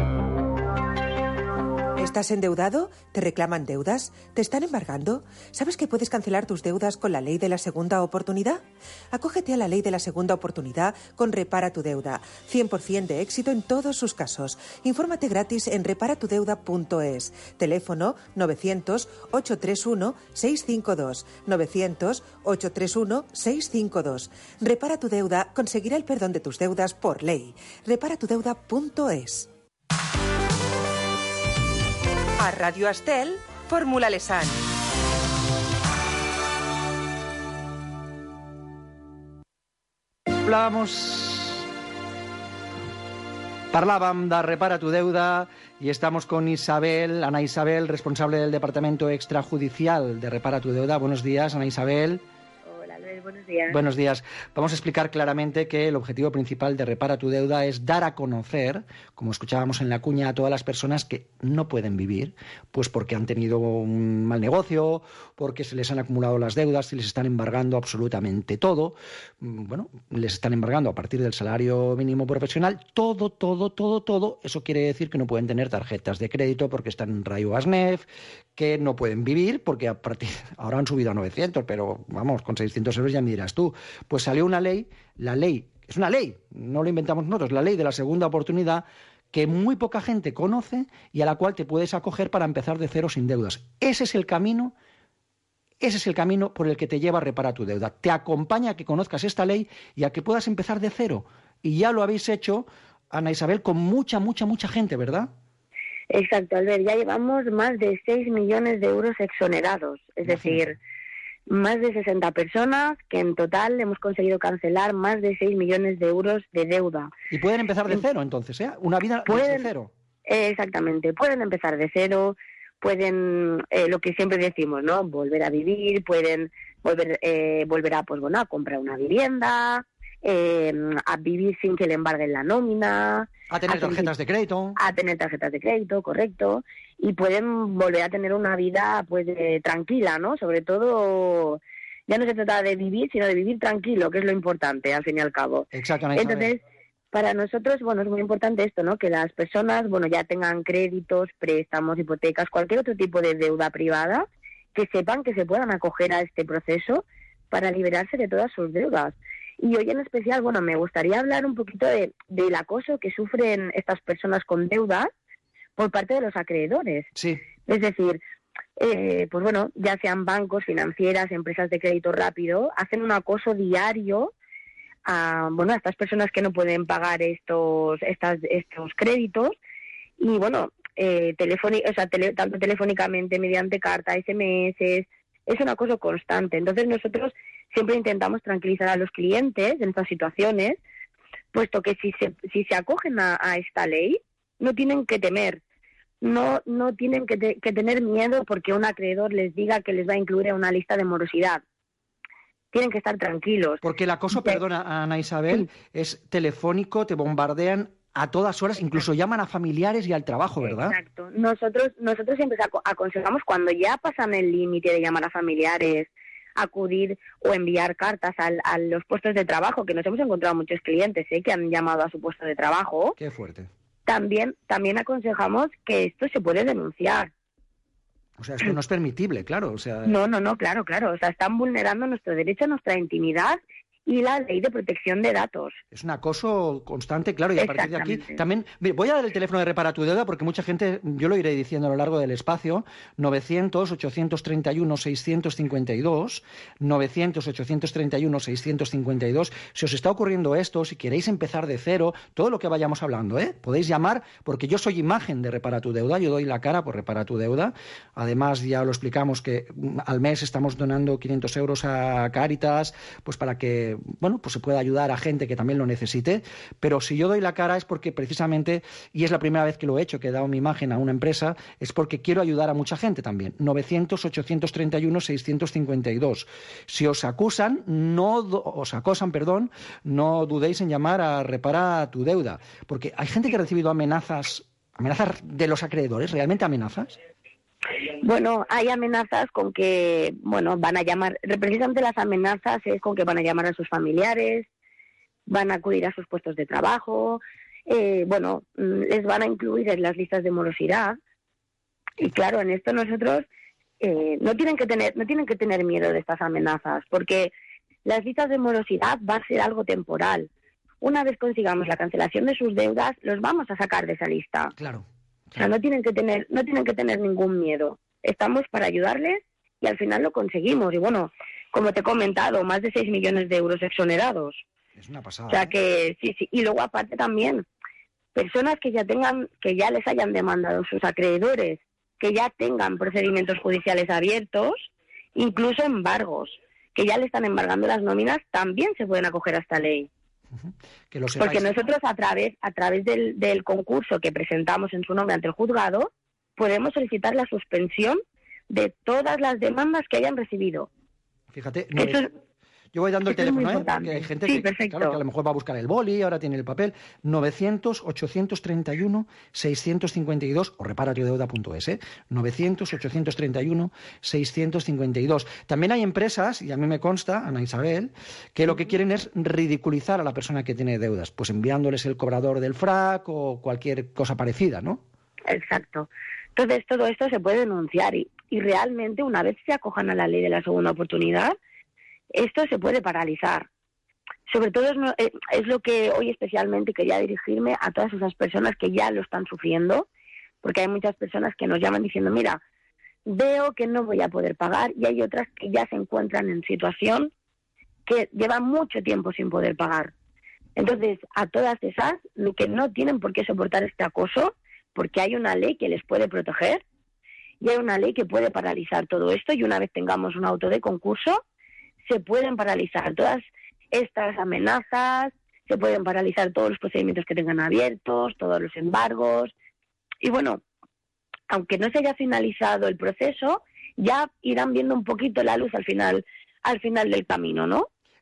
¿Estás endeudado? ¿Te reclaman deudas? ¿Te están embargando? ¿Sabes que puedes cancelar tus deudas con la ley de la segunda oportunidad? Acógete a la ley de la segunda oportunidad con Repara tu Deuda. cien por ciento de éxito en todos sus casos. Infórmate gratis en repara tu deuda punto es. Teléfono novecientos ocho tres uno seis cinco dos. novecientos ocho tres uno seis cinco dos. Repara tu Deuda conseguirá el perdón de tus deudas por ley. repara tu deuda punto es. A Radio Estel, Fórmula Lesan.
Hablábamos... Parlábamos de Repara tu Deuda y estamos con Isabel, Ana Isabel, responsable del Departamento Extrajudicial de Repara tu Deuda. Buenos días, Ana Isabel.
Buenos días.
Buenos días. Vamos a explicar claramente que el objetivo principal de Repara tu Deuda es dar a conocer, como escuchábamos en la cuña, a todas las personas que no pueden vivir, pues porque han tenido un mal negocio, porque se les han acumulado las deudas y les están embargando absolutamente todo. Bueno, les están embargando a partir del salario mínimo profesional todo, todo, todo, todo. Eso quiere decir que no pueden tener tarjetas de crédito porque están en Rayo Asnef, que no pueden vivir porque a partir, ahora han subido a novecientos, pero vamos, con seiscientos euros ya me dirás tú. Pues salió una ley, la ley, es una ley, no lo inventamos nosotros, la ley de la segunda oportunidad, que muy poca gente conoce y a la cual te puedes acoger para empezar de cero sin deudas. Ese es el camino, ese es el camino por el que te lleva a Repara tu Deuda. Te acompaña a que conozcas esta ley y a que puedas empezar de cero. Y ya lo habéis hecho, Ana Isabel, con mucha, mucha, mucha gente, ¿verdad?
Exacto, Albert, ya llevamos más de seis millones de euros exonerados, es decir, más de sesenta personas que en total hemos conseguido cancelar más de seis millones de euros de deuda.
Y pueden empezar de cero entonces, ¿eh? Una vida
pueden,
desde cero.
Eh, exactamente, pueden empezar de cero, pueden, eh, lo que siempre decimos, ¿no? Volver a vivir, pueden volver, eh, volver a, pues bueno, a comprar una vivienda, eh, a vivir sin que le embarguen la nómina.
A tener tarjetas de crédito.
A tener tarjetas de crédito, correcto. Y pueden volver a tener una vida pues eh, tranquila, ¿no? Sobre todo, ya no se trata de vivir, sino de vivir tranquilo, que es lo importante, al fin y al cabo.
Exactamente.
Entonces, para nosotros, bueno, es muy importante esto, ¿no? Que las personas, bueno, ya tengan créditos, préstamos, hipotecas, cualquier otro tipo de deuda privada, que sepan que se puedan acoger a este proceso para liberarse de todas sus deudas. Y hoy en especial, bueno, me gustaría hablar un poquito de, del acoso que sufren estas personas con deudas por parte de los acreedores.
Sí.
Es decir, eh, pues bueno, ya sean bancos, financieras, empresas de crédito rápido, hacen un acoso diario a, bueno, a estas personas que no pueden pagar estos, estas, estos créditos. Y bueno, eh, telefoni- o sea, tele- tanto telefónicamente, mediante carta, ese eme ese, es un acoso constante. Entonces nosotros siempre intentamos tranquilizar a los clientes en estas situaciones, puesto que si se, si se acogen a, a esta ley, no tienen que temer, no no tienen que, te, que tener miedo porque un acreedor les diga que les va a incluir en una lista de morosidad. Tienen que estar tranquilos.
Porque el acoso, de... perdona, Ana Isabel, sí. es telefónico, te bombardean a todas horas, incluso llaman a familiares y al trabajo, ¿verdad?
Exacto. Nosotros, nosotros siempre aconsejamos cuando ya pasan el límite de llamar a familiares, acudir o enviar cartas al, a los puestos de trabajo, que nos hemos encontrado muchos clientes ¿eh? que han llamado a su puesto de trabajo.
Qué fuerte.
También, también aconsejamos que esto se puede denunciar.
O sea, esto no es permitible, claro. O sea...
No, no, no, claro, claro. O sea, están vulnerando nuestro derecho, nuestra intimidad y la ley de protección de datos.
Es un acoso constante, claro, y a partir de aquí también... Voy a dar el teléfono de Repara tu Deuda porque mucha gente, yo lo iré diciendo a lo largo del espacio, novecientos, ochocientos treinta y uno, seiscientos cincuenta y dos, novecientos, ochocientos treinta y uno, seiscientos cincuenta y dos. Si os está ocurriendo esto, si queréis empezar de cero, todo lo que vayamos hablando, ¿eh? Podéis llamar, porque yo soy imagen de Repara tu Deuda, yo doy la cara por Repara tu Deuda. Además, ya lo explicamos que al mes estamos donando quinientos euros a Cáritas, pues para que bueno, pues se puede ayudar a gente que también lo necesite, pero si yo doy la cara es porque precisamente, y es la primera vez que lo he hecho, que he dado mi imagen a una empresa, es porque quiero ayudar a mucha gente también. novecientos, ochocientos treinta y uno, seiscientos cincuenta y dos. Si os acusan, no os acosan, perdón, no dudéis en llamar a Repara tu Deuda, porque hay gente que ha recibido amenazas, amenazas de los acreedores, ¿realmente amenazas?
Bueno, hay amenazas con que, bueno, van a llamar, precisamente las amenazas es con que van a llamar a sus familiares, van a acudir a sus puestos de trabajo, eh, bueno, les van a incluir en las listas de morosidad. Y claro, en esto nosotros eh, no tienen que tener, no tienen que tener miedo de estas amenazas, porque las listas de morosidad va a ser algo temporal. Una vez consigamos la cancelación de sus deudas, los vamos a sacar de esa lista.
Claro.
O sea, no tienen que tener, no tienen que tener ningún miedo. Estamos para ayudarles y al final lo conseguimos. Y bueno, como te he comentado, más de seis millones de euros exonerados.
Es una pasada.
O sea que sí, sí. Y luego aparte también, personas que ya tengan, que ya les hayan demandado sus acreedores, que ya tengan procedimientos judiciales abiertos, incluso embargos, que ya le están embargando las nóminas, también se pueden acoger a esta ley.
Uh-huh. Que lo
Porque nosotros a través a través del, del concurso que presentamos en su nombre ante el juzgado, podemos solicitar la suspensión de todas las demandas que hayan recibido.
Fíjate, no
Eso es,
yo voy dando el teléfono, ¿eh?
Porque
hay gente
sí,
que, claro, que a lo mejor va a buscar el boli, ahora tiene el papel. novecientos, ochocientos treinta y uno, seiscientos cincuenta y dos o repara tu deuda punto es, ¿eh? novecientos, ochocientos treinta y uno, seiscientos cincuenta y dos. También hay empresas, y a mí me consta, Ana Isabel, que lo que quieren es ridiculizar a la persona que tiene deudas, pues enviándoles el cobrador del frac o cualquier cosa parecida, ¿no?
Exacto. Entonces, todo esto se puede denunciar y, y realmente, una vez se acojan a la ley de la segunda oportunidad, esto se puede paralizar. Sobre todo es, es lo que hoy especialmente quería dirigirme a todas esas personas que ya lo están sufriendo, porque hay muchas personas que nos llaman diciendo, mira, veo que no voy a poder pagar, y hay otras que ya se encuentran en situación que llevan mucho tiempo sin poder pagar. Entonces, a todas esas que no tienen por qué soportar este acoso, porque hay una ley que les puede proteger y hay una ley que puede paralizar todo esto, y una vez tengamos un auto de concurso, se pueden paralizar todas estas amenazas, se pueden paralizar todos los procedimientos que tengan abiertos, todos los embargos. Y bueno, aunque no se haya finalizado el proceso, ya irán viendo un poquito la luz al final, al final del camino, ¿no?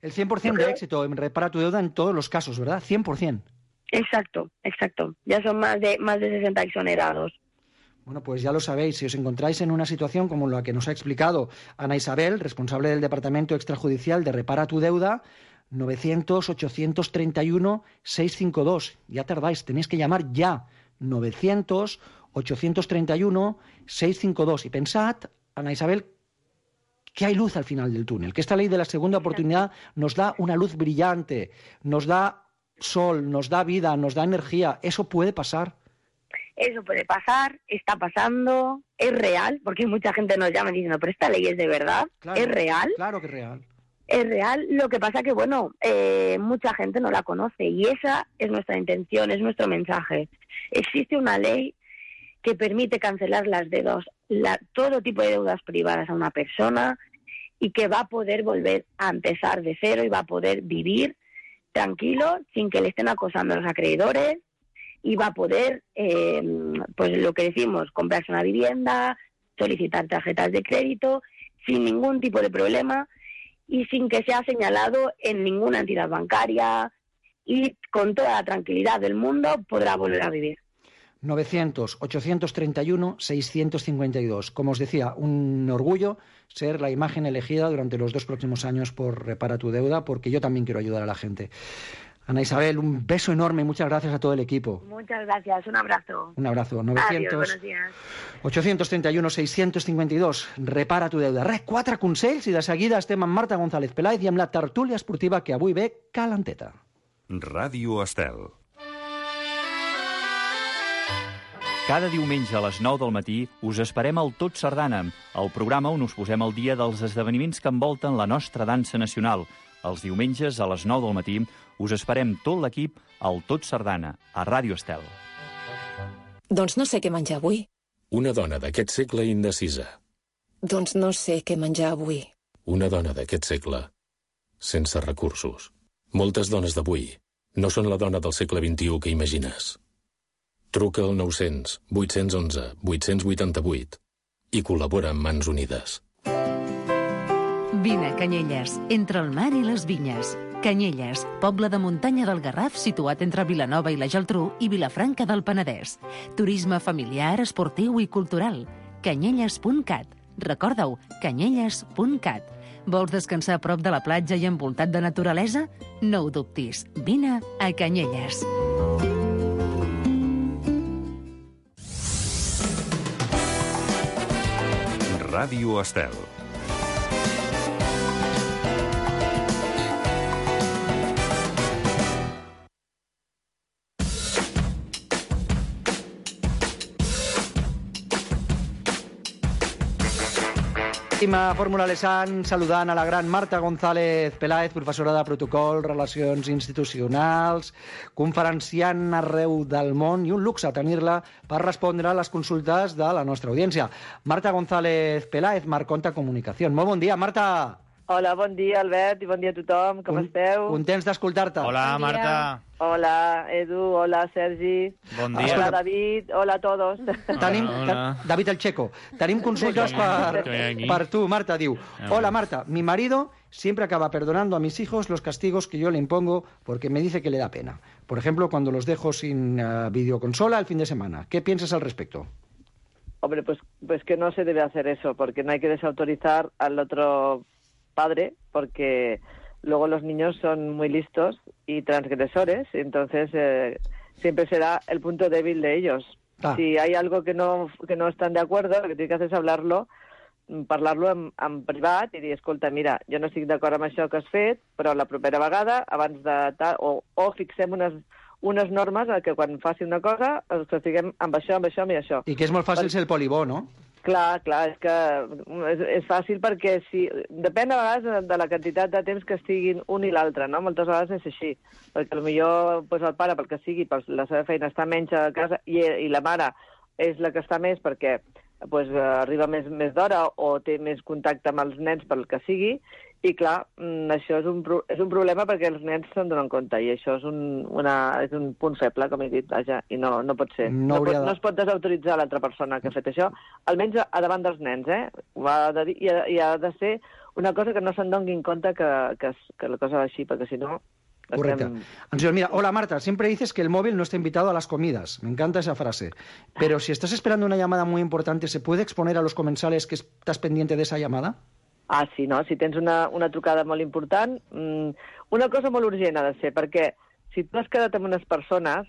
El cien por ciento de éxito en Repara tu Deuda en todos los casos, ¿verdad? cien por ciento.
Exacto, exacto. Ya son más de, más de sesenta exonerados.
Bueno, pues ya lo sabéis, si os encontráis en una situación como la que nos ha explicado Ana Isabel, responsable del Departamento Extrajudicial de Repara tu Deuda, novecientos, ochocientos treinta y uno, seiscientos cincuenta y dos. Ya tardáis, tenéis que llamar ya. novecientos, ochocientos treinta y uno, seiscientos cincuenta y dos. Y pensad, Ana Isabel, que hay luz al final del túnel, que esta ley de la segunda oportunidad nos da una luz brillante, nos da sol, nos da vida, nos da energía. Eso puede pasar.
Eso puede pasar, está pasando, es real, porque mucha gente nos llama diciendo, pero esta ley es de verdad,
claro,
es real.
Claro que es real.
Es real, lo que pasa que, bueno, eh, mucha gente no la conoce y esa es nuestra intención, es nuestro mensaje. Existe una ley que permite cancelar las deudas, la, todo tipo de deudas privadas a una persona y que va a poder volver a empezar de cero y va a poder vivir tranquilo sin que le estén acosando a los acreedores y va a poder, eh, pues lo que decimos, comprarse una vivienda, solicitar tarjetas de crédito sin ningún tipo de problema y sin que sea señalado en ninguna entidad bancaria y con toda la tranquilidad del mundo podrá volver a vivir.
novecientos, ochocientos treinta y uno, seiscientos cincuenta y dos. Como os decía, un orgullo ser la imagen elegida durante los dos próximos años por Repara tu Deuda, porque yo también quiero ayudar a la gente. Ana Isabel, un beso enorme y muchas gracias a todo el equipo.
Muchas gracias, un abrazo.
Un abrazo.
Adiós,
novecientos,
buenos días.
ochocientos treinta y uno, seiscientos cincuenta y dos. Repara tu Deuda. Res, quatre consells i de seguida estem amb Marta González Peláez i amb la tertúlia esportiva que avui ve calenteta.
Ràdio Estel.
Cada diumenge a les nou del matí us esperem al Tot Sardana, el programa on us posem al dia dels esdeveniments que envolten la nostra dansa nacional. Els diumenges a les nou del matí us esperem tot l'equip al Tot Sardana, a Ràdio Estel.
Doncs no sé què menjar avui.
Una dona d'aquest segle indecisa.
Doncs no sé què menjar avui.
Una dona d'aquest segle sense recursos. Moltes dones d'avui no són la dona del segle vint-i-u que imagines. Truca al nou-cents, vuit-cents onze, vuit-cents vuitanta-vuit i col·labora amb Mans Unides.
Vine a Canyelles, entre el mar i les vinyes. Canyelles, poble de muntanya del Garraf situat entre Vilanova i la Geltrú i Vilafranca del Penedès. Turisme familiar, esportiu i cultural. canyelles punt cat. Recorda-ho, canyelles punt cat. Vols descansar a prop de la platja i envoltat de naturalesa? No ho dubtis, vine a Canyelles.
Ràdio Estel.
Última fórmula Lesan, saludant a la gran Marta González Peláez, professora de protocol, relacions institucionals, conferenciant arreu del món, i un luxe tenir-la per respondre a les consultes de la nostra audiència. Marta González Peláez, Marconta Comunicació. Molt bon dia, Marta.
Hola, bon dia, Albert, i bon dia a tothom. Com Un, esteu?
Contents d'escoltar-te.
Hola, bon Marta.
Hola, Edu. Hola, Sergi.
Bon dia.
Hola, David. Hola a todos.
Tenim, hola. David el Checo. Tenim consultes per, per tu, Marta. Diu, hola, Marta, mi marido siempre acaba perdonando a mis hijos los castigos que yo le impongo porque me dice que le da pena. Por ejemplo, cuando los dejo sin uh, videoconsola el fin de semana. ¿Qué piensas al respecto?
Hombre, pues, pues que no se debe hacer eso, porque no hay que desautorizar al otro padre, porque luego los niños son muy listos y transgresores, entonces eh, siempre será el punto débil de ellos. Ah. Si hay algo que no, que no están de acuerdo, lo que tiene que hacer es hablarlo, parlar-lo en, en privat i dir, escolta, mira, jo no estic d'acord amb això que has fet, però la propera vegada, abans de tal, o, o fixem unes, unes normes que quan faci una cosa ens estiguem amb això, amb això, amb això.
I que és molt fàcil per... ser el polibó, no?
Clar, clar, és que és, és fàcil perquè si, depèn a vegades de la quantitat de temps que estiguin un i l'altre, no? Moltes vegades és així, perquè potser pues, el pare, pel que sigui, per la seva feina està menys a casa i, i la mare és la que està més perquè pues, arriba més, més d'hora o té més contacte amb els nens pel que sigui, i clar, això és un, és un problema perquè els nens se'n donen compte i això és un, una, és un punt feble, com he dit, vaja, i no, no pot ser.
No,
no, pot,
de...
no es pot desautoritzar l'altra persona que ha fet això, almenys a davant dels nens, eh? Ho ha de dir, i, ha, i ha de ser una cosa que no se'n doni compte que, que, que la cosa va així, perquè si no...
Correcto. Entonces, mira, hola Marta, siempre dices que el móvil no está invitado a las comidas. Me encanta esa frase. Pero si estás esperando una llamada muy importante, ¿se puede exponer a los comensales que estás pendiente de esa llamada?
Ah, sí, no? Si tens una, una trucada molt important, mmm, una cosa molt urgent ha de ser, perquè si tu has quedat amb unes persones,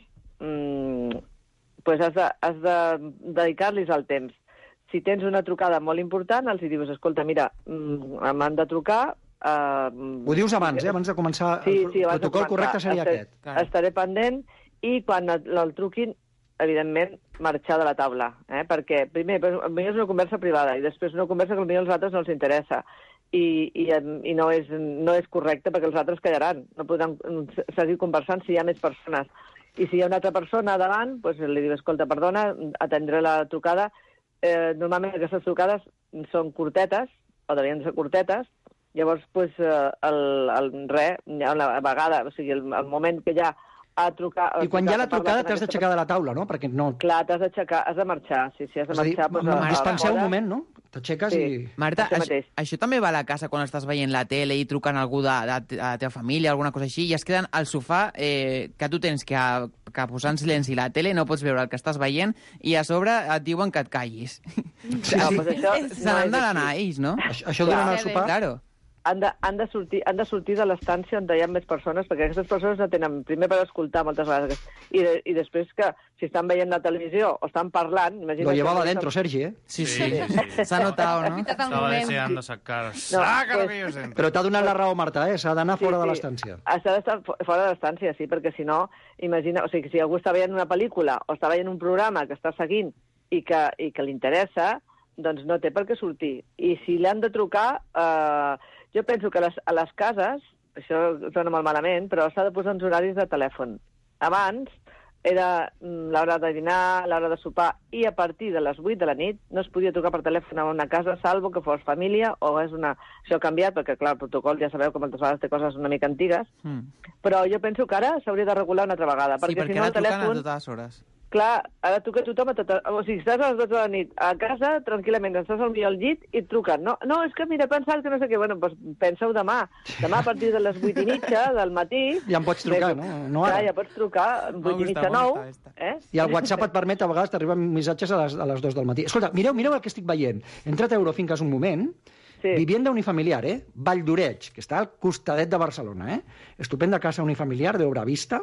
mmm, pues has de, has de dedicar-los el temps. Si tens una trucada molt important, els hi dius, escolta, mira, mmm, m'han de trucar... Uh,
Ho dius abans, eh? Abans de començar.
Sí, sí,
el
abans
protocol
de començar.
correcte seria
estaré,
aquest. Clar.
Estaré pendent i quan el, el truquin, evidentment, marxar de la taula. Eh? Perquè, primer, potser és una conversa privada i després una conversa que potser als altres no els interessa. I, i, i no, és, no és correcte perquè els altres callaran. No podran seguir conversant si hi ha més persones. I si hi ha una altra persona davant, doncs li diu, escolta, perdona, atendré la trucada. Eh, normalment aquestes trucades són curtetes, o devien ser curtetes. Llavors, pues, el, el re, a la vegada, o sigui, el, el moment que ja ha trucat...
I quan hi ha la trucada t'has d'aixecar de la taula, no? Perquè no...
Clar, t'has d'aixecar, has de marxar, sí, sí, has de marxar...
Dir, pues, dispenseu un moment, no? T'aixeques sí. i...
Marta, això, això també va a la casa quan estàs veient la tele i trucant algú de, de, de la teva família, alguna cosa així, i es queden al sofà eh, que tu tens que, que posar en silenci la tele, no pots veure el que estàs veient, i a sobre et diuen que et callis.
Sí,
no,
sí.
Pues això
Se n'han
no
d'anar ells, no?
Això, això durant el sopar?
Claro.
Han de, han, de sortir, han de sortir de l'estància on hi ha més persones, perquè aquestes persones no tenen, primer per escoltar moltes vegades, i, de, i després que si estan veient la televisió o estan parlant...
Lo llevaba dentro, Sergi, eh?
Sí, sí, s'ha notat, no?
Estava deseando sacar...
No,
Saca
pues,
lo que yo sé.
Però t'ha donat la raó, Marta, eh? S'ha d'anar
Sí,
fora de
sí.
l'estància.
S'ha d'estar fora de l'estància, sí, perquè si no, imagina... O sigui, si algú està veient una pel·lícula o està veient un programa que està seguint i que, i que li interessa, doncs no té per què sortir. I si l'han de trucar... Eh, jo penso que a les, a les cases, això sona molt malament, però s'ha de posar uns horaris de telèfon. Abans era mm, l'hora de dinar, l'hora de sopar, i a partir de les vuit de la nit no es podia trucar per telèfon a una casa, salvo que fos família, o és una... Això ha canviat, perquè, clar, el protocol ja sabeu que moltes vegades té coses una mica antigues, mm. però jo penso que ara s'hauria de regular una altra vegada.
Sí,
perquè,
perquè
si no,
ara
el telèfon...
truquen a totes les hores.
Clar, ara truca tothom a tota... O sigui, estàs a les dotze de la nit a casa, tranquil·lament, estàs al millor al llit i et truquen. No, no, és que mira, pensava que no sé què... Bueno, doncs pensa-ho demà. Demà a partir de les vuit i mitja del matí...
Ja em pots trucar, no? No ara.
Clar, ja pots trucar, vuit i mitja, nou. Eh?
I el WhatsApp et permet, a vegades t'arriben missatges a les, a les dos del matí. Escolta, mireu, mireu el que estic veient. He entrat a Eurofinques un moment... Sí. Vivienda unifamiliar, eh? Vall d'Oreig, que està al costadet de Barcelona, eh? Estupenda casa unifamiliar de obra vista,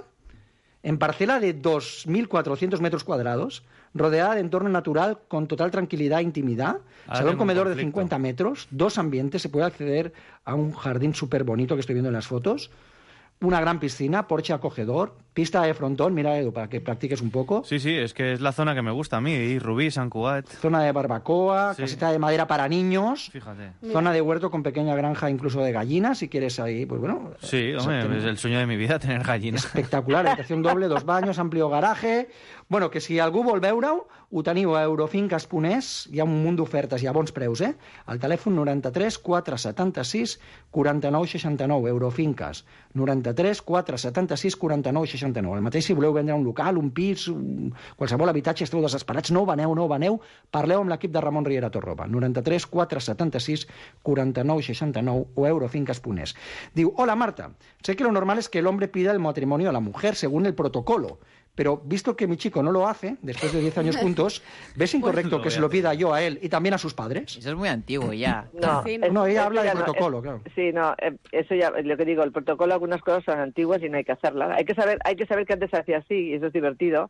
en parcela de dos mil cuatrocientos metros cuadrados, rodeada de entorno natural con total tranquilidad e intimidad,
Ahora
salón comedor de
conflicto.
cincuenta metros, dos ambientes, se puede acceder a un jardín súper bonito que estoy viendo en las fotos, una gran piscina, porche acogedor, pista de frontón, mira Edu, para que practiques un poco.
Sí, sí, es que es la zona que me gusta a mí, y Rubí, San Cugat.
Zona de barbacoa,
Sí.
caseta de madera para niños,
Fíjate.
zona de huerto con pequeña granja incluso de gallinas, si quieres ahí, pues bueno.
Sí, hombre,
exactamente.
es el sueño de mi vida tener gallinas.
Espectacular, habitación doble, dos baños, amplio garaje... Bueno, que si algú vol veure-ho, ho teniu a eurofinques punt es, hi ha un munt d'ofertes i a bons preus, eh? Al telèfon noranta-tres quatre setanta-sis quaranta-nou seixanta-nou, Eurofinques, noranta-tres quatre setanta-sis quaranta-nou seixanta-nou. El mateix si voleu vendre un local, un pis, un... qualsevol habitatge, esteu desesperats, no ho veneu, no ho veneu, parleu amb l'equip de Ramon Riera Torroba, noranta-tres quatre setanta-sis quaranta-nou seixanta-nou o eurofinques punt es. Diu, hola Marta, sé que lo normal es que el hombre pida el matrimonio a la mujer según el protocolo, pero visto que mi chico no lo hace, después de diez años juntos, ¿ves incorrecto que se lo pida yo a él y también a sus padres?
Eso es muy antiguo ya.
No,
Sí,
es-
No, ella
eso
habla
ya
del
no,
protocolo,
es-
claro.
Sí, no, eh, eso ya, lo que digo, el protocolo, algunas cosas son antiguas y no hay que hacerlas. Hay que saber, hay que saber que antes se hacía así y eso es divertido.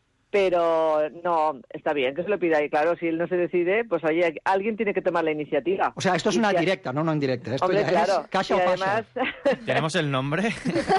Pero no, está bien que se lo pida y claro, si él no se decide, pues oye, alguien tiene que tomar la iniciativa.
O sea, esto es
Y
una
si-
directa, no, no indirecta. Esto
Hombre,
ya
claro.
es cacha
y
o pasa.
además,
¿Tenemos el nombre?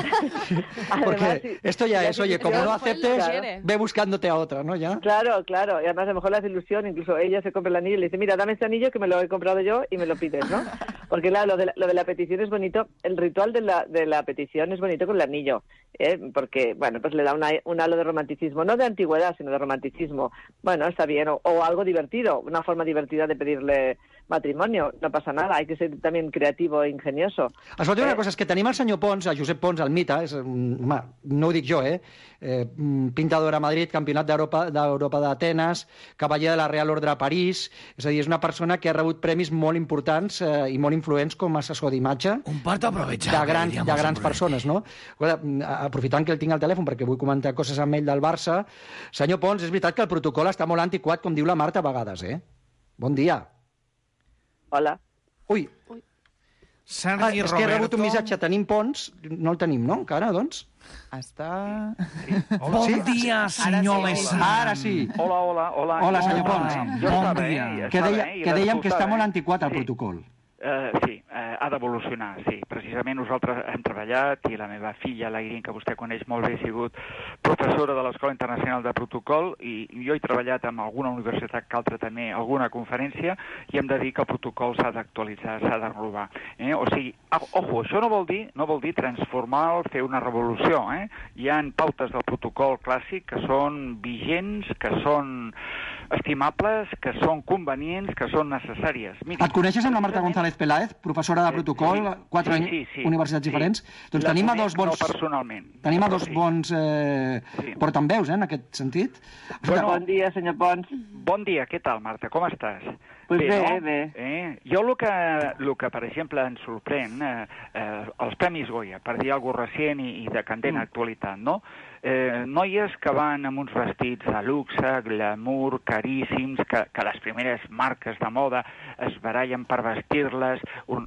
Porque
además, sí,
esto ya
la
es, oye, como
ilusión-
no aceptes,
Claro.
ve buscándote a otra, ¿no? Ya.
Claro, claro. Y además a lo mejor la hace ilusión, incluso ella se compra el anillo y le dice, mira, dame este anillo que me lo he comprado yo y me lo pides, ¿no? Porque claro, lo de la, lo de la petición es bonito, el ritual de la, de la petición es bonito con el anillo, ¿eh? Porque, bueno, pues le da una, un halo de romanticismo, no de antigüedad, amistad, sino de romanticismo. Bueno, está bien, o, o algo divertido, una forma divertida de pedirle matrimonio, no passa nada, hay que ser també creativo e ingenioso.
Escolta, una eh... cosa, és que tenim el senyor Pons, el Josep Pons, el mite, és, home, no ho dic jo, eh? eh pintador a Madrid, campionat d'Europa d'Europa d'Atenes, cavaller de la Real Ordre a París, és a dir, és una persona que ha rebut premis molt importants eh, i molt influents com a assessor d'imatge.
Un part aprovechable,
de, gran, de grans persones, no? Aprofitant que el tinc al telèfon, perquè vull comentar coses amb ell del Barça, senyor Pons, és veritat que el protocol està molt antiquat, com diu la Marta a vegades, eh? Bon dia.
Hola.
Ui.
Ui. Sergi
ah, és
Roberto...
que he rebut un missatge, tenim Pons, no el tenim, no, encara, doncs?
Està...
Sí. Hola, bon dia, senyor Lessant.
Ara sí.
Hola, hola, hola.
Hola, senyor Pons.
Bon dia.
Que, deia, que dèiem que està molt antiquat el protocol.
Uh, sí, uh, ha d'evolucionar, sí. Precisament nosaltres hem treballat i la meva filla, la Irene, que vostè coneix molt bé, ha sigut professora de l'Escola Internacional de Protocol i jo he treballat amb alguna universitat que altra també, alguna conferència, i hem de dir que el protocol s'ha d'actualitzar, s'ha de renovar. Eh? O sigui, ojo, això no vol dir no vol dir transformar, fer una revolució. Eh? Hi ha pautes del protocol clàssic que són vigents, que són estimables, que són convenients, que són necessàries. Miri,
et coneixes amb la Marta González Peláez, professora de protocol, sí, quatre sí, sí, sí, universitats sí, diferents? Doncs
la
tenim a dos bons...
No personalment.
Tenim a dos sí. bons eh, sí. portaveus, eh, en aquest sentit.
Bueno, bon dia, senyor Pons.
Bon dia, què tal, Marta? Com estàs?
Pues bé,
no?
bé.
Eh? Jo el que, el que, per exemple, ens sorprèn, eh, eh, els Premis Goya, per dir alguna cosa recent i, i de candent mm. actualitat, no? Eh, noies que van amb uns vestits de luxe, glamour, caríssims, que, que les primeres marques de moda es barallen per vestir-les,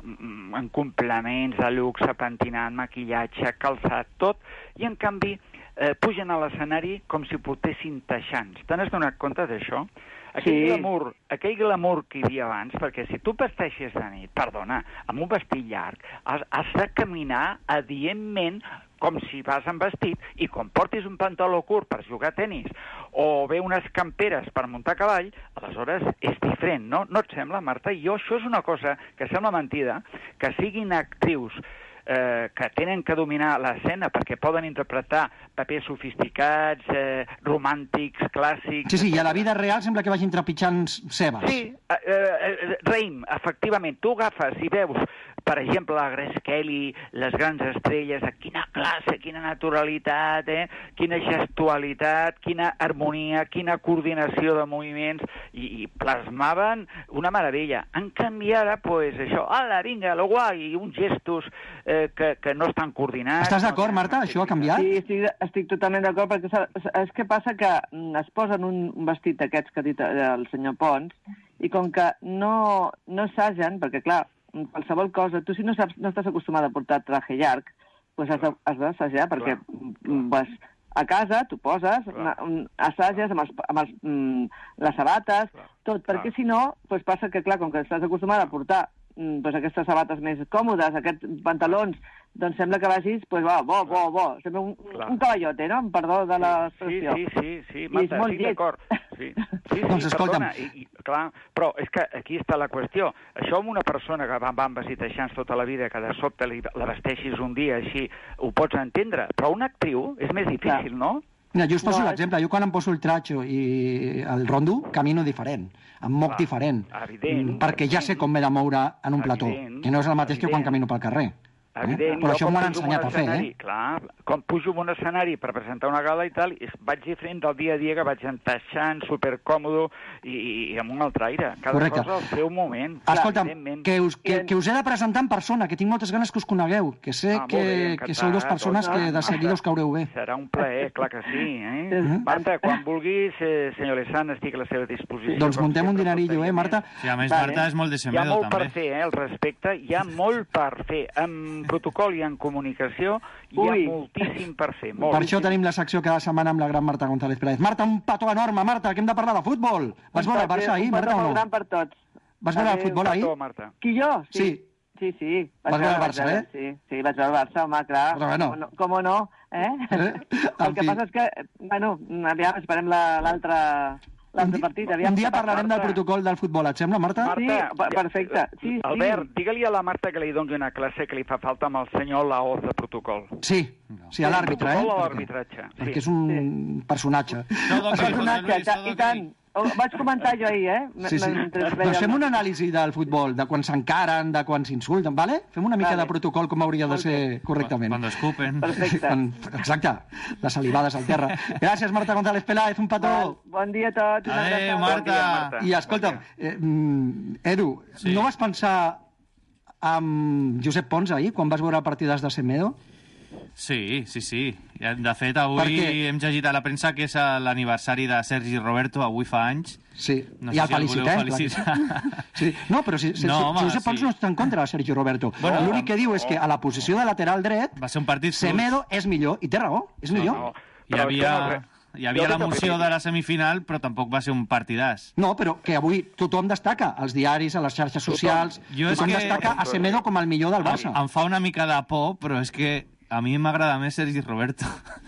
en complements de luxe, pentinat, maquillatge, calçat, tot, i en canvi eh, pugen a l'escenari com si portessin teixants. Te n'has donat compte d'això? Aquell, sí. glamour, aquell glamour que hi havia abans, perquè si tu vesteixes de nit, perdona, amb un vestit llarg, has, has de caminar adientment com si vas amb vestit, i com portis un pantaló curt per jugar a tenis, o bé unes camperes per muntar a cavall, aleshores és diferent, no? No et sembla, Marta? I jo, això és una cosa que sembla mentida, que siguin actrius eh, que tenen que dominar l'escena perquè poden interpretar papers sofisticats, eh, romàntics, clàssics...
Sí, sí, i a la vida real sembla que vagin trepitjant cebes.
Sí, eh, eh, Raïm, efectivament, tu agafes i veus, per exemple, la Grace Kelly, les grans estrelles, quina classe, quina naturalitat, eh? Quina gestualitat, quina harmonia, quina coordinació de moviments, i, i plasmaven una meravella. En canvi ara, pues, això, ala, vinga, lo guai, i uns gestos eh, que, que no estan coordinats...
Estàs d'acord, Marta? Això ha canviat?
Sí, estic, estic totalment d'acord, perquè és que passa que es posen un vestit d'aquests que ha dit el senyor Pons, i com que no, no assagen, perquè, clar, qualsevol cosa, tu si no saps, no estàs acostumada a portar traje llarg, doncs has, de, has d'assajar, perquè clar, clar. vas a casa, tu poses, una, un, assages amb, els, amb els, mm, les sabates, clar, tot, perquè clar. Si no, doncs passa que, clar, com que estàs acostumada a portar mm, doncs aquestes sabates més còmodes, aquests pantalons, doncs sembla que vagis, doncs va, bo, bo, bo, sembla un, un cavallote, no? Perdó de l'expressió.
Sí, sí, sí, sí, Marta, estic d'acord. Sí, sí, sí,
doncs escolta'm.
Perdona, i, i, clar, però és que aquí està la qüestió. Això amb una persona que va, va amb vestit aixans tota la vida, que de sobte li, la vesteixis un dia així, ho pots entendre, però una actriu és més difícil, no?
Mira, jo us poso no, l'exemple. Jo quan em poso el tratxo i el rondo, camino diferent, em moc clar, diferent,
evident,
perquè
evident,
ja sé com m'he de moure en un plató,
evident,
que no és el mateix
evident.
que quan camino pel carrer.
Evident,
eh? Però això m'ho han ensenyat a fer, eh?
Clar, quan pujo en un escenari per presentar una gala i tal, vaig diferent del dia a dia, que vaig enteixant, supercòmodo i, i amb un altre aire. Cada
correcte.
Cosa al seu moment.
Escolta'm, que us, que, que us he de presentar en persona, que tinc moltes ganes que us conegueu, que sé
ah,
que,
bé,
que sou dues persones que de seguida us caureu bé.
Serà un plaer, clar que sí. Eh? Marta, quan vulguis, eh, senyor Lessant, estic a la seva disposició.
Doncs muntem un dinerillo, eh, Marta?
Sí, a més, vale. Marta és molt de semedo, també.
Hi ha molt per fer, eh, al respecte. Hi ha molt per fer. En protocol i en comunicació hi ha Ui. moltíssim per fer. Molt.
Per això tenim la secció cada setmana amb la gran Marta González Pérez. Marta, un petó enorme, Marta, que hem de parlar de futbol. Vas veure el Barça ahir, Marta, o no?
Un gran per tots.
Vas veure el futbol ahir?
Marta.
Qui, jo?
Sí.
Sí, sí.
Vas veure el Barça, eh?
Sí, sí, vaig veure el Barça, home, clar.
Però bueno.
Com no, com no eh? El que passa és que, bueno, aviam, esperem l'altre
l'altre partit.
Un dia parlarem del protocol del futbol, et sembla, Marta?
Marta,
sí, perfecte. Sí,
Albert,
sí.
digue-li a la Marta que li doni una classe que li fa falta amb el senyor Laoz de protocol.
Sí, sí, a l'àrbitre, eh?
Protocol a l'arbitratge.
Perquè és un personatge.
Un personatge, i tant. Ho vaig comentar jo ahir, eh?
Sí, sí. Doncs fem una anàlisi del futbol, de quan s'encaren, de quan s'insulten, vale? Fem una mica
vale.
de protocol com hauria de ser correctament.
Quan escupen.
Perfecte.
Quan, exacte, les salivades al terra. Gràcies, Marta González Peláez, un petó.
Bon dia a tots.
Adéu, Marta.
Marta.
I escolta'm, eh, mm, Edu, sí. no vas pensar amb Josep Pons ahir, quan vas veure partides de Semedo?
Sí, sí, sí. De fet, avui
Perquè...
hem llegit a la premsa que és l'aniversari de Sergi Roberto, avui fa anys.
Sí,
no
i el felicitem.
felicitar.
Sí. No, però si, si,
no,
si,
home,
si Josep Pons
sí.
no està en contra de Sergi Roberto.
Bueno,
L'únic que diu és que a la posició de lateral dret
va ser un partit
Semedo és millor, i té raó, és millor.
No, no.
Hi havia, hi havia l'emoció de la semifinal, però tampoc va ser un partidàs.
No, però que avui tothom destaca, als diaris, a les xarxes socials,
Jo
tothom
és que...
destaca a Semedo com el millor del Barça.
Em fa una mica de por, però és que a mi m'agrada més Sergi Roberto.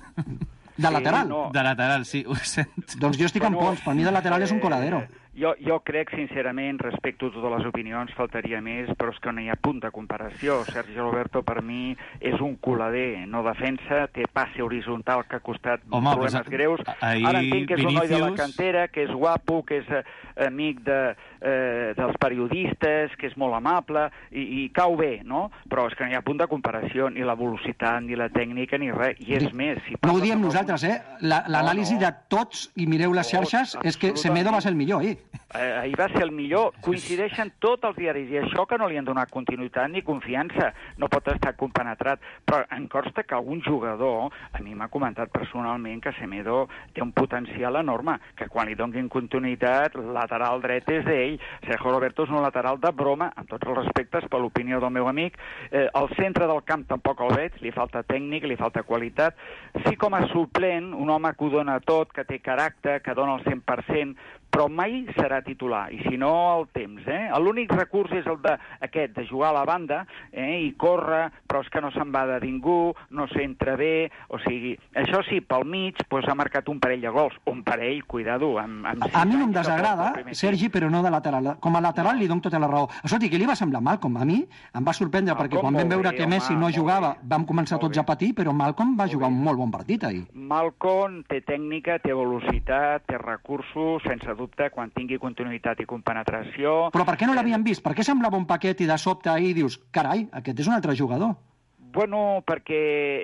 De lateral?
Sí, no.
De lateral, sí, ho sento.
Doncs jo estic amb
Bueno,
Pons, per mi de lateral és un coladero.
Jo, jo crec, sincerament, respecto a totes les opinions, faltaria més, però és que no hi ha punt de comparació. Sergi Roberto, per mi, és un colader, no defensa, té passe horitzontal que ha costat
Home,
problemes
pues,
greus.
ahir
Ara entenc que és un noi de la
Vinícius-
cantera, que és guapo, que és eh, amic de, eh, dels periodistes, que és molt amable, i, i cau bé, no? Però és que no hi ha punt de comparació, ni la velocitat, ni la tècnica, ni res. I és més... Si
No ho
passa
diem
per
nosaltres, eh? La- L'anàlisi
No, no.
de tots, i mireu les xarxes, és que Semedo va ser el millor ahir.
Eh, ahir va ser el millor. Coincideixen tots els diaris, i això que no li han donat continuïtat ni confiança. No pot estar compenetrat. Però em consta que algun jugador, a mi m'ha comentat personalment que Semedo té un potencial enorme, que quan li donin continuïtat, el lateral dret és d'ell. Sergio Roberto és un lateral de broma, amb tots els respectes, per l'opinió del meu amic. Eh, al centre del camp tampoc el veig, li falta tècnic, li falta qualitat. Sí, com a suplent, un home que ho dona tot, que té caràcter, que dona el cent per cent, però mai serà titular, i si no, el temps. Eh? L'únic recurs és el de, aquest, de jugar a la banda, eh? i córrer, però és que no se'n va de ningú, no s'entra bé, o sigui, això sí, pel mig pues, ha marcat un parell de gols, un parell, cuidado. Amb, amb
A mi no em desagrada, Sergi, però no de lateral. Com a lateral li dono tota la raó. Escolti, què li va semblar Malcom? A mi em va sorprendre,
Malcom,
perquè quan vam
molt
veure
bé,
que
home,
Messi no
molt
jugava,
bé.
vam començar
Molt
tots a patir, però Malcom va jugar un molt bon partit ahir.
Malcom té tècnica, té velocitat, té recursos, sense dubte, quan tingui continuïtat i compenetració...
Però per què no l'havien vist? Per què semblava un paquet i de sobte ahir dius, carai, aquest és un altre jugador?
Bueno, perquè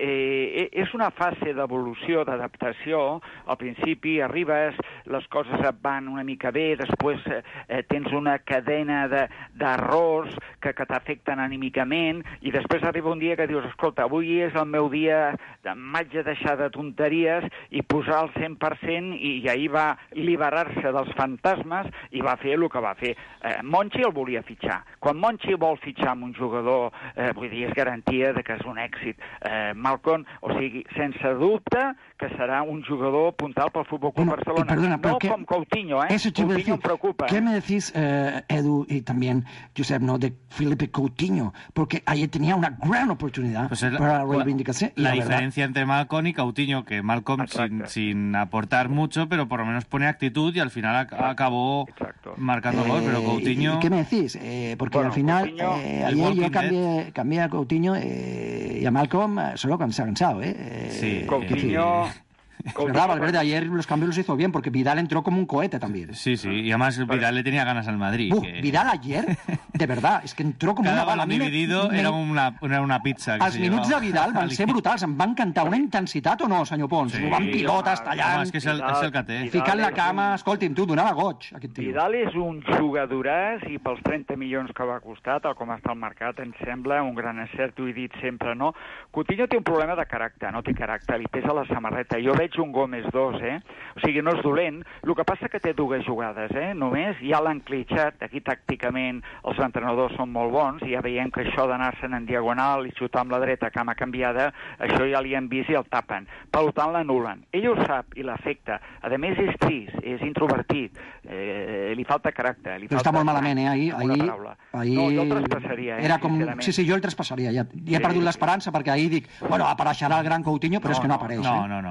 eh, és una fase d'evolució, d'adaptació. Al principi arribes, les coses et van una mica bé, després eh, tens una cadena d'errors de, que, que t'afecten anímicament, i després arriba un dia que dius, escolta, avui és el meu dia, m'haig de deixar de tonteries i posar el cent per cent, i, i ahir va liberar-se dels fantasmes i va fer el que va fer. Eh, Monchi el volia fitxar. Quan Monchi vol fitxar amb un jugador, eh, vull dir, és garantia de que és un èxit. Eh, Malcom, o sigui, sense dubte que serà un jugador puntal pel Futbol Club
Bueno,
Barcelona.
y perdona, pero
no
¿qué-
com Coutinho, ¿eh?
Eso te iba a
Coutinho
decir.
em preocupa.
¿Qué
¿eh?
me decís, eh, Edu, y también Josep, no, de Felipe Coutinho? Porque ayer tenía una gran oportunidad
Pues es la-
para la reivindicación. y
La,
la verdad,
diferencia entre Malcom y Coutinho, que Malcom sin, sin aportar mucho, pero por lo menos pone actitud y al final ac- acabó marcando gol, pero
Eh,
Coutinho...
¿y, y qué me decís? Eh, porque
Bueno,
al final,
Coutinho,
eh,
el
ayer
Walking
yo cambié, cambié a Coutinho eh, y a Malcolm eh, solo cuando se ha cansado. ¿eh? Eh,
Sí,
Coutinho...
Es verdad, Valverde ayer los cambios los hizo bien porque Vidal entró como un cohete también.
Sí, sí, y además Vidal le tenía ganas al Madrid.
Uf,
que
Vidal ayer, de verdad, es que entró como
cada
una bala. A
balón
mi me-
dividido
me-
era una, era una pizza. Que
Els
se
minuts de
llevaba.
Vidal van ser brutals, em van cantar una intensitat o no, senyor Pons?
Sí,
Robant pilotes,
home,
tallant,
home, és que és el- és el que té.
ficant la cama, escolti'm, tu, donava goig, aquest tio.
Vidal és un jugadoràs i pels trenta milions que va costar, tal com està el mercat, em sembla un gran encert, ho he dit sempre, no? Coutinho té un problema de caràcter, no té caràcter, li pesa la samarreta. Jo veig un Gómez dos, eh? O sigui, no és dolent. El que passa que té dues jugades, eh? Només ja l'han clitxat. Aquí, tàcticament, els entrenadors són molt bons, i ja veiem que això d'anar-se'n en diagonal i xutar amb la dreta, cama canviada, això ja li han vist i el tapen. Per tant, l'anulen. Ell ho sap i l'afecta. A més, és trist, és introvertit, eh, li falta caràcter. Li
Però
falta
està molt malament, eh? Ahir,
amb una
ahir,
paraula.
ahir...
No, jo el traspassaria, eh,
Era com...
sincerament.
Sí, sí, jo el traspassaria, ja. I he
Sí,
perdut
sí.
l'esperança perquè ahir dic, bueno, apareixerà el gran Coutinho, però és que no apareix.
no,
eh?
no, no, no.
No, però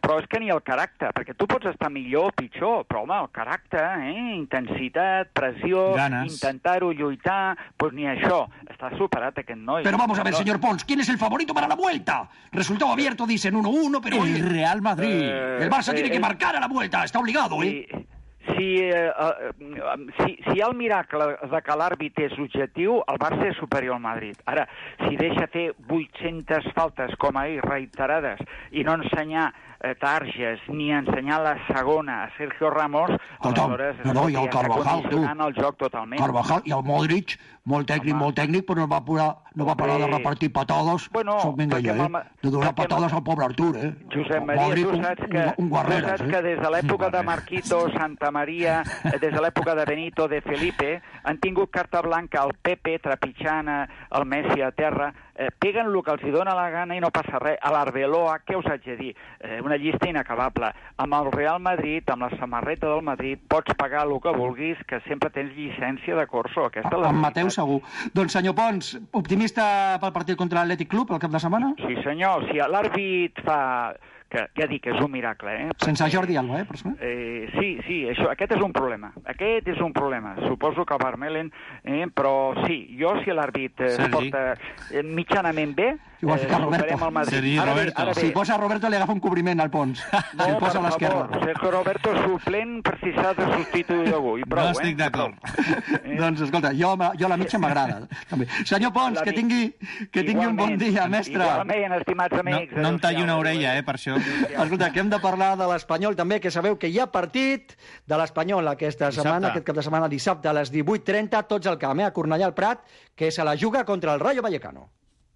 però és que ni el caràcter, perquè tu pots estar millor o pitjor, però home, el caràcter, eh? intensitat, pressió,
Ganas.
intentar-ho lluitar, pues ni això. Està superat aquest noi.
Pero vamos a ver, señor Pons, ¿quién es el favorito para la vuelta? Resultado abierto, dicen uno uno, pero...
El Real Madrid.
Eh,
El Barça
eh,
tiene que
eh,
marcar a la vuelta, está obligado, ¿eh?
Si, si, eh, eh, si, si hi ha el miracle de que l'àrbit és objectiu, el Barça és superior al Madrid. Ara, si deixa fer vuit-centes faltes com ahir, reiterades, i no ensenyar eh, targes ni ensenyar la segona a Sergio Ramos, aleshores
no, no, i el Carvajal, tu.
el joc totalment.
Carvajal i el Modric, molt tècnic, molt tècnic, però no va, parar, no va parar de repartir patades.
Bueno,
Soc Mengalla, eh?
el,
de donar patades al pobre Artur, eh?
Josep Maria,
Modric,
tu saps que,
un, un guarreres,
tu saps
eh?
que des de l'època de Marquito, Santa Maria, des de l'època de Benito, de Felipe, han tingut carta blanca al Pepe trepitjant el Messi a terra, eh, peguen el que els hi dóna la gana i no passa res. A l'Arbeloa, què us haig de dir? Eh, una llista inacabable. Amb el Real Madrid, amb la samarreta del Madrid, pots pagar el que vulguis, que sempre tens llicència de corso. Aquesta és la
Amb Mateu segur. Doncs senyor Pons, optimista pel partit contra l'Atlètic Club el cap de setmana?
Sí senyor, si l'àrbit fa... que ja dic que és un miracle, eh?
Sense Jordi Alba, eh, per cert?
Eh, sí, sí, això, aquest és un problema. Aquest és un problema. Suposo que el Vermelen, eh, però sí, jo si l'àrbit eh, es porta eh, mitjanament bé,
Igual
eh,
fica Roberto.
superem el Madrid.
Sergi
Ara bé,
Roberto.
ara bé.
Si posa Roberto li agafa un cobriment al Pons.
No,
si el posa
per
a l'esquerra.
favor, Sergio Roberto suplent per si s'ha de substituir avui. Prou,
No estic
eh?
d'acord.
Eh?
Doncs escolta, jo, jo la mitja m'agrada. també. Senyor Pons,
La
que
mi-
tingui, que tingui un bon dia, mestre.
Igualment, estimats
No,
amics.
no em talli
adéu-siau.
una orella, eh, per això.
Escolta, que hem de parlar de l'Espanyol també, que sabeu que hi ha partit de l'Espanyol aquesta
Dissabte.
setmana, aquest cap de setmana, dissabte a les divuit trenta, tots al camp, eh, a Cornellà al Prat, que se la juga contra el Rayo Vallecano.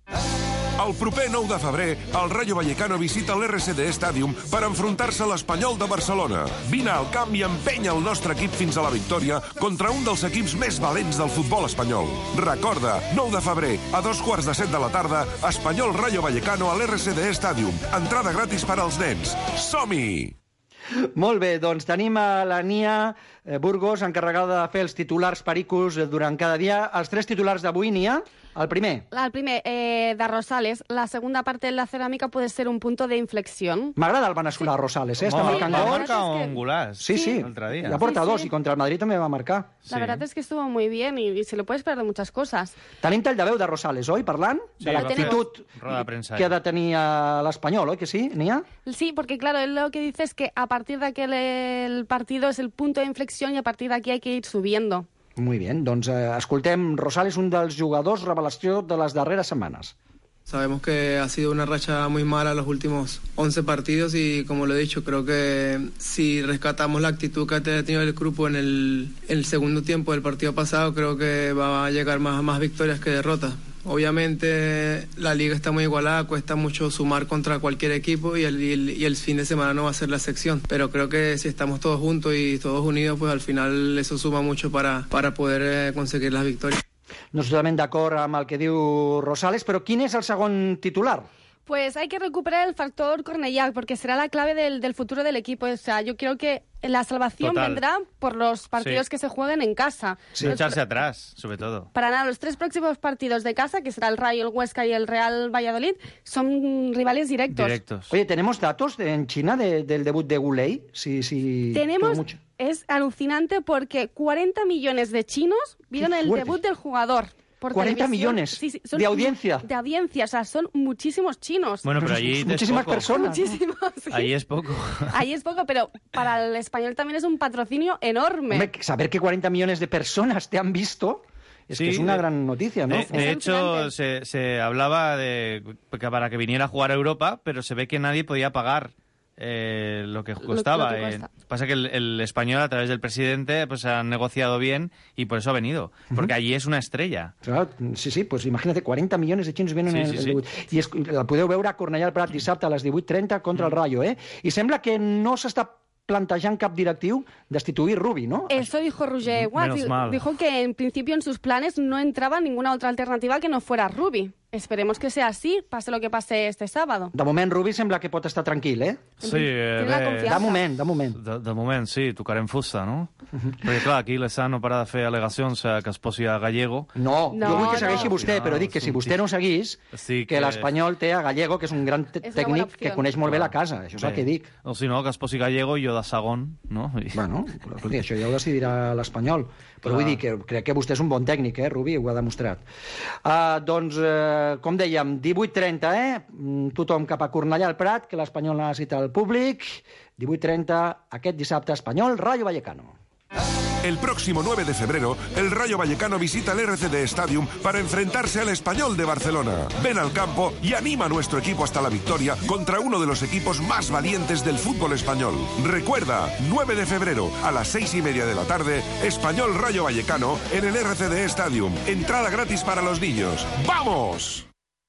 El proper nou de febrer, el Rayo Vallecano visita l'R C D Stadium per enfrontar-se a l'Espanyol de Barcelona. Vine al camp i empenya el nostre equip fins a la victòria contra un dels equips més valents del futbol espanyol. Recorda, nou de febrer, a dos quarts de set de la tarda, Espanyol Rayo Vallecano a l'R C D Stadium. Entrada gratis per als nens. Som-hi!
Molt bé, doncs tenim a la Nia eh, Burgos, encarregada de fer els titulars pericos eh, durant cada dia. Els tres titulars d'avui, Nia, el primer.
El primer, eh, de Rosales, la segunda parte de la cerámica puede ser un punto de inflexión.
M'agrada el veneçolà Rosales, eh? Està
Home,
marcant
va
gols.
marcar un golaç
Sí, sí,
l'altre dia.
ja porta
Sí,
dos
sí.
i contra el Madrid també va marcar.
La verdad es que estuvo muy bien y, y se le puede esperar de muchas cosas.
Tenim tall de veu de Rosales, oi, parlant?
Sí,
de
va
l'actitud
fer roda de premsa.
que ha de tenir a l'Espanyol, oi que sí, Nia?
Sí, porque claro, él lo que dice es que a partir de aquel el partido es el punto de inflexión y a partir de aquí hay que ir subiendo.
Muy bien, doncs eh, escoltem Rosales, un dels jugadors revelació de les darreres setmanes.
Sabemos que ha sido una racha muy mala los últimos once partidos y como lo he dicho, creo que si rescatamos la actitud que ha tenido el grupo en el, en el segundo tiempo del partido pasado, creo que va a llegar más, más victorias que derrotas. Obviamente la liga está muy igualada, cuesta mucho sumar contra cualquier equipo y el, y el, y el fin de semana no va a ser la excepción. Pero creo que si estamos todos juntos y todos unidos, pues al final eso suma mucho para, para poder eh, conseguir las victorias.
No estic totalment d'acord amb el que diu Rosales, però quin és el segon titular?
Pues hay que recuperar el factor Cornellà, porque será la clave del, del futuro del equipo. O sea, yo creo que la salvación
Total.
vendrá por los partidos
Sí.
que se jueguen en casa.
Sí,
Los-
echarse atrás, sobre todo.
Para nada, los tres próximos partidos de casa, que será el Rayo, el Huesca y el Real Valladolid, son rivales directos.
Directos.
Oye, ¿tenemos datos de- en China de- del debut de Gulei? Sí, sí,
Tenemos,
todo mucho.
es alucinante porque cuarenta millones de chinos vieron el
fuerte.
debut del jugador. Por
cuarenta
televisión.
millones
Sí, sí, son
de audiencia.
De audiencia, o sea, son muchísimos chinos.
Bueno, pero allí es
Muchísimas
poco.
personas.
Muchísimos, sí.
Ahí es poco.
Ahí es poco, pero para el español también es un patrocinio enorme.
Hombre, saber que cuarenta millones de personas te han visto es
Sí,
que es una
de-
gran noticia, ¿no?
De, de hecho, se, se hablaba de que para que viniera a jugar a Europa, pero se ve que nadie podía pagar eh, lo que costaba.
lo que
Eh,
cuesta.
pasa que el, el español, a través del presidente, pues ha negociado bien y por eso ha venido. Porque allí es una estrella.
Claro, sí, sí, pues imagínate, cuarenta milions de xinos venen
Sí,
en
sí,
el
sí.
debut. I es, la podeu veure a Cornellà al Prat dissabte a les divuit trenta contra el Rayo, eh? I sembla que no s'està plantejant cap directiu destituir Rubi, ¿no?
Eso dijo Roger Watt.
Menos
Di-
mal.
Dijo que en principio en sus planes no entraba ninguna otra alternativa que no fuera Rubi. Esperemos que sea así, pase lo que pase este sábado.
De moment, Rubi, sembla que pot estar tranquil, eh?
Sí, eh,
Tiene la
bé,
confiança.
De moment, de moment.
De, de moment, sí, tocarem fusta, no? Perquè, clar, aquí l'Estat no para de fer al·legacions a que es posi a Gallego.
No,
No,
jo vull que
no.
segueixi vostè, però dic que si vostè no seguís,
Estic,
que
eh,
l'Espanyol té a Gallego, que és un gran te-
És una bona
tècnic
opció.
que coneix molt bé la casa, això és el
Bé.
que dic.
O si no, que es posi Gallego i jo de segon, no? I...
Bueno, però, escolti, això ja ho decidirà l'Espanyol. Però
Clar.
vull dir que crec que vostè és un bon tècnic, eh, Rubí, ho ha demostrat. Uh, doncs, uh, com dèiem, divuit trenta, eh? Mm, Tothom cap a Cornellà al Prat, que l'Espanyol necessita el públic. divuit trenta, aquest dissabte, Espanyol, Rayo Vallecano.
El próximo nueve de febrero, el Rayo Vallecano visita el R C D Stadium para enfrentarse al Español de Barcelona. Ven al campo y anima a nuestro equipo hasta la victoria contra uno de los equipos más valientes del fútbol español. Recuerda, nueve de febrero, a las seis y media de la tarde, Español Rayo Vallecano en el R C D Stadium. Entrada gratis para los niños. ¡Vamos!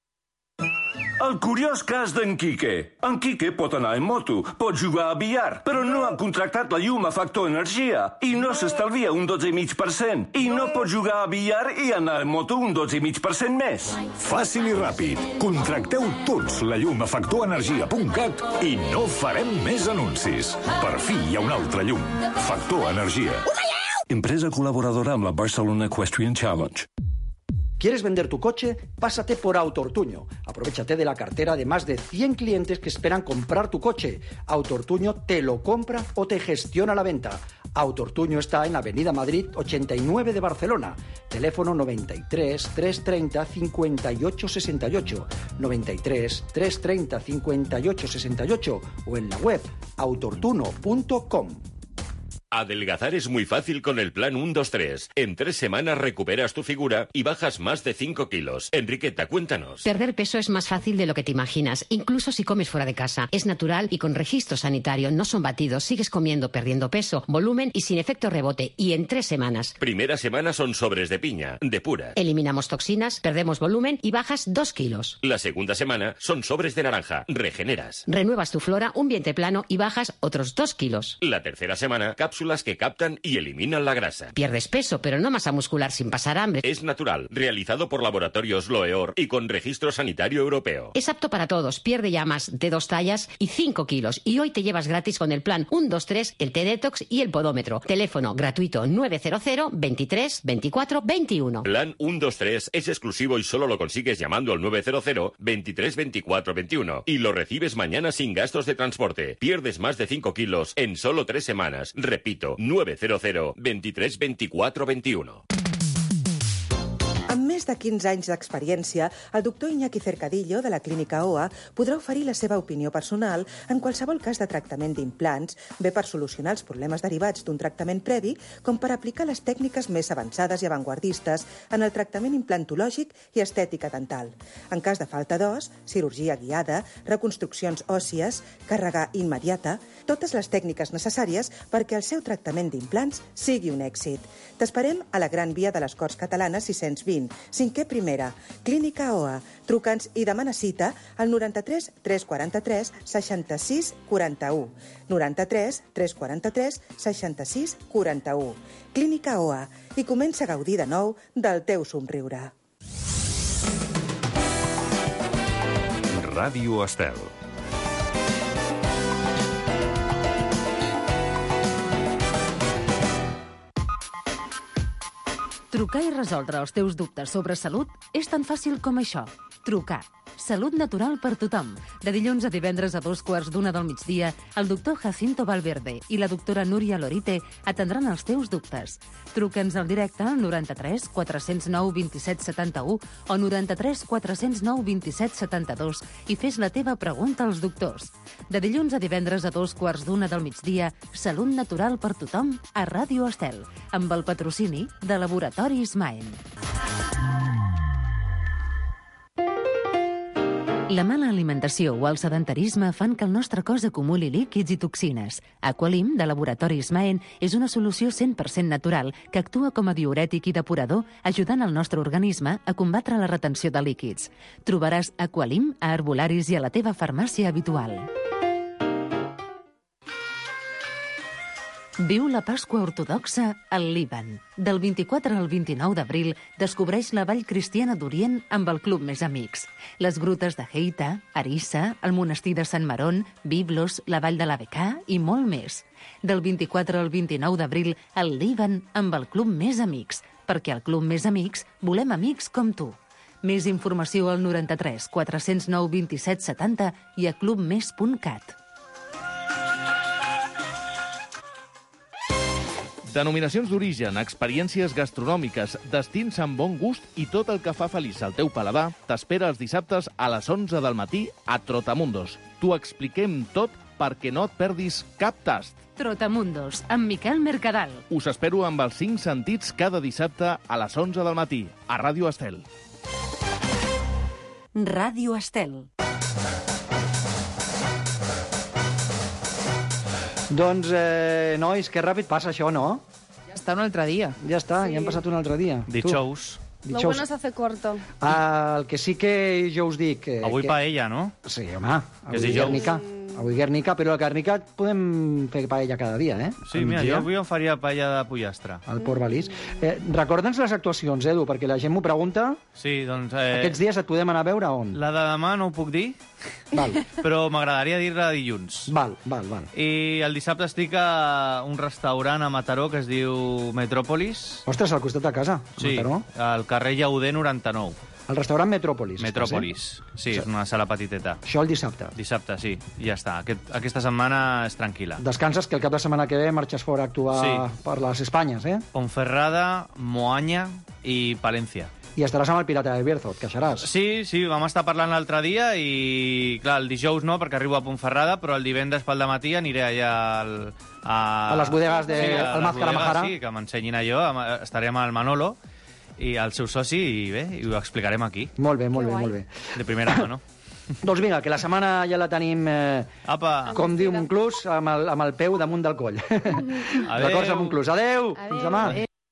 El curiós cas d'en Quique. En Quique pot anar en moto, pot jugar a billar, però no ha contractat la llum a Factor Energia i no s'estalvia un dotze coma cinc per cent. I no pot jugar a billar i anar en moto un dotze coma cinc per cent més.
Fàcil i ràpid. Contracteu tots la llum a factor energia punt cat i no farem més anuncis. Per fi hi ha una altra llum. Factor Energia.
Empresa col·laboradora amb la Barcelona Equestrian Challenge.
¿Quieres vender tu coche? Pásate por Autoortuño. Aprovéchate de la cartera de más de cien clientes que esperan comprar tu coche. Autoortuño te lo compra o te gestiona la venta. Autoortuño está en Avenida Madrid ochenta y nueve de Barcelona. Teléfono noventa y tres, trescientos treinta, cincuenta y ocho sesenta y ocho. noventa y tres, trescientos treinta, cincuenta y ocho sesenta y ocho o en la web autoortuno punto com.
Adelgazar es muy fácil con el plan uno dos tres. En tres semanas recuperas tu figura y bajas más de cinco kilos. Enriqueta, cuéntanos.
Perder peso es más fácil de lo que te imaginas, incluso si comes fuera de casa. Es natural y con registro sanitario, no son batidos, sigues comiendo, perdiendo peso, volumen y sin efecto rebote. Y en tres semanas.
Primera semana son sobres de piña, de pura.
Eliminamos toxinas, perdemos volumen y bajas dos kilos.
La segunda semana son sobres de naranja, regeneras.
Renuevas tu flora, un vientre plano y bajas otros dos kilos.
La tercera semana, cápsulas que captan y eliminan la grasa.
Pierdes peso, pero no masa muscular sin pasar hambre.
Es natural, realizado por laboratorios Loeor y con registro sanitario europeo.
Es apto para todos, pierde ya más de dos tallas y cinco kilos. Y hoy te llevas gratis con el plan uno dos tres, el T-Detox y el Podómetro. Teléfono gratuito nueve cero cero, veintitrés, veinticuatro, veintiuno.
Plan uno dos tres es exclusivo y solo lo consigues llamando al nueve cero cero, veintitrés, veinticuatro, veintiuno. Y lo recibes mañana sin gastos de transporte. Pierdes más de cinco kilos en solo tres semanas. Repito, nueve cero cero, veintitrés, veinticuatro, veintiuno.
Amb més de quinze anys d'experiència, el doctor Iñaki Cercadillo, de la Clínica O A, podrà oferir la seva opinió personal en qualsevol cas de tractament d'implants, bé per solucionar els problemes derivats d'un tractament previ, com per aplicar les tècniques més avançades i avantguardistes en el tractament implantològic i estètica dental. En cas de falta d'os, cirurgia guiada, reconstruccions òssies, càrrega immediata, totes les tècniques necessàries perquè el seu tractament d'implants sigui un èxit. T'esperem a la Gran Via de les Corts Catalanes sis-cents vint, cinquè primera, Clínica O A. Truca'ns i demana cita al noranta-tres, tres quaranta-tres, seixanta-sis, quaranta-u. noranta-tres, tres quaranta-tres, seixanta-sis, quaranta-u. Clínica O A. I comença a gaudir de nou del teu somriure.
Ràdio Estel.
Trucar i resoldre els teus dubtes sobre salut és tan fàcil com això. Trucar. Salut natural per tothom. De dilluns a divendres a dos quarts d'una del migdia, el doctor Jacinto Valverde i la doctora Núria Lorite atendran els teus dubtes. Truca'ns al directe al noranta-tres, quatre-cents nou, vint-i-set, setanta-u o noranta-tres, quatre-cents nou, vint-i-set, setanta-dos i fes la teva pregunta als doctors. De dilluns a divendres a dos quarts d'una del migdia, Salut natural per tothom a Ràdio Estel, amb el patrocini de Laboratoris Maen. La mala alimentació o el sedentarisme fan que el nostre cos acumuli líquids i toxines. Aqualim, de Laboratoris Maen, és una solució cent per cent natural que actua com a diürètic i depurador, ajudant el nostre organisme a combatre la retenció de líquids. Trobaràs Aqualim a herbolaris i a la teva farmàcia habitual. Viu la Pasqua ortodoxa al Líban. Del vint-i-quatre al vint-i-nou d'abril descobreix la Vall Cristiana d'Orient amb el Club Més Amics. Les grutes de Heita, Arissa, el monestir de Sant Marón, Biblos, la Vall de la Becà i molt més. Del vint-i-quatre al vint-i-nou d'abril al Líban amb el Club Més Amics, perquè al Club Més Amics volem amics com tu. Més informació al noranta-tres quatre-cents nou vint-i-set setanta i a clubmes punt cat.
Denominacions d'origen, experiències gastronòmiques, destins amb bon gust i tot el que fa feliç al teu paladar t'espera els dissabtes a les onze del matí a Trotamundos. T'ho expliquem tot perquè no et perdis cap tast.
Trotamundos, amb Miquel Mercadal.
Us espero amb els cinc sentits cada dissabte a les onze del matí a Ràdio Estel.
Ràdio Estel.
Doncs, eh, nois, que ràpid passa això, no?
Ja està un altre dia.
Ja està, sí. Ja hem passat un altre dia.
Dijous.
Lo bueno se hace corto.
Ah, el que sí que jo us dic... Eh,
avui
que...
paella, no?
Sí, home.
Que
avui Guernica. Avui Guernica, però la Guernica podem fer paella cada dia, eh?
Sí, mira, jo avui em faria paella de pollastre.
Al Port Valís. Eh, Recorda'ns les actuacions, Edu, perquè la gent m'ho pregunta.
Sí, doncs... Eh...
Aquests dies et podem anar a veure on?
La de demà no ho puc dir,
val.
però m'agradaria dir-la dilluns.
Val, val, val.
I el dissabte estic a un restaurant a Mataró que es diu Metròpolis.
Ostres, al costat de casa, a
sí,
Mataró.
al carrer Llauder noranta-nou.
El restaurant Metròpolis.
Metròpolis,
eh?
sí, és una sala petiteta.
Això el dissabte.
Dissabte, sí, ja està. Aquest, aquesta setmana és tranquil·la.
Descanses, que el cap de setmana que ve marxes fora a actuar
sí.
per les Espanyes, eh?
Ponferrada, Moanya i Palència.
I estaràs amb el Pirata de Bierzo, et queixaràs.
Sí, sí, vam estar parlant l'altre dia i, clar, el dijous no, perquè arribo a Ponferrada, però el divendres pel dematí aniré allà al... A,
a les bodegues de
sí,
Almazcara Majara.
Sí, que m'ensenyin allò, estarem al Manolo i el seu soci, i bé, i ho explicarem aquí.
Molt bé, molt bé, molt bé.
De primera mà, no?
Doncs vinga, que la setmana ja la tenim, eh,
Apa.
com diu Monclús, amb el, amb el peu damunt del coll. Records a Monclús. Adéu! Fins demà!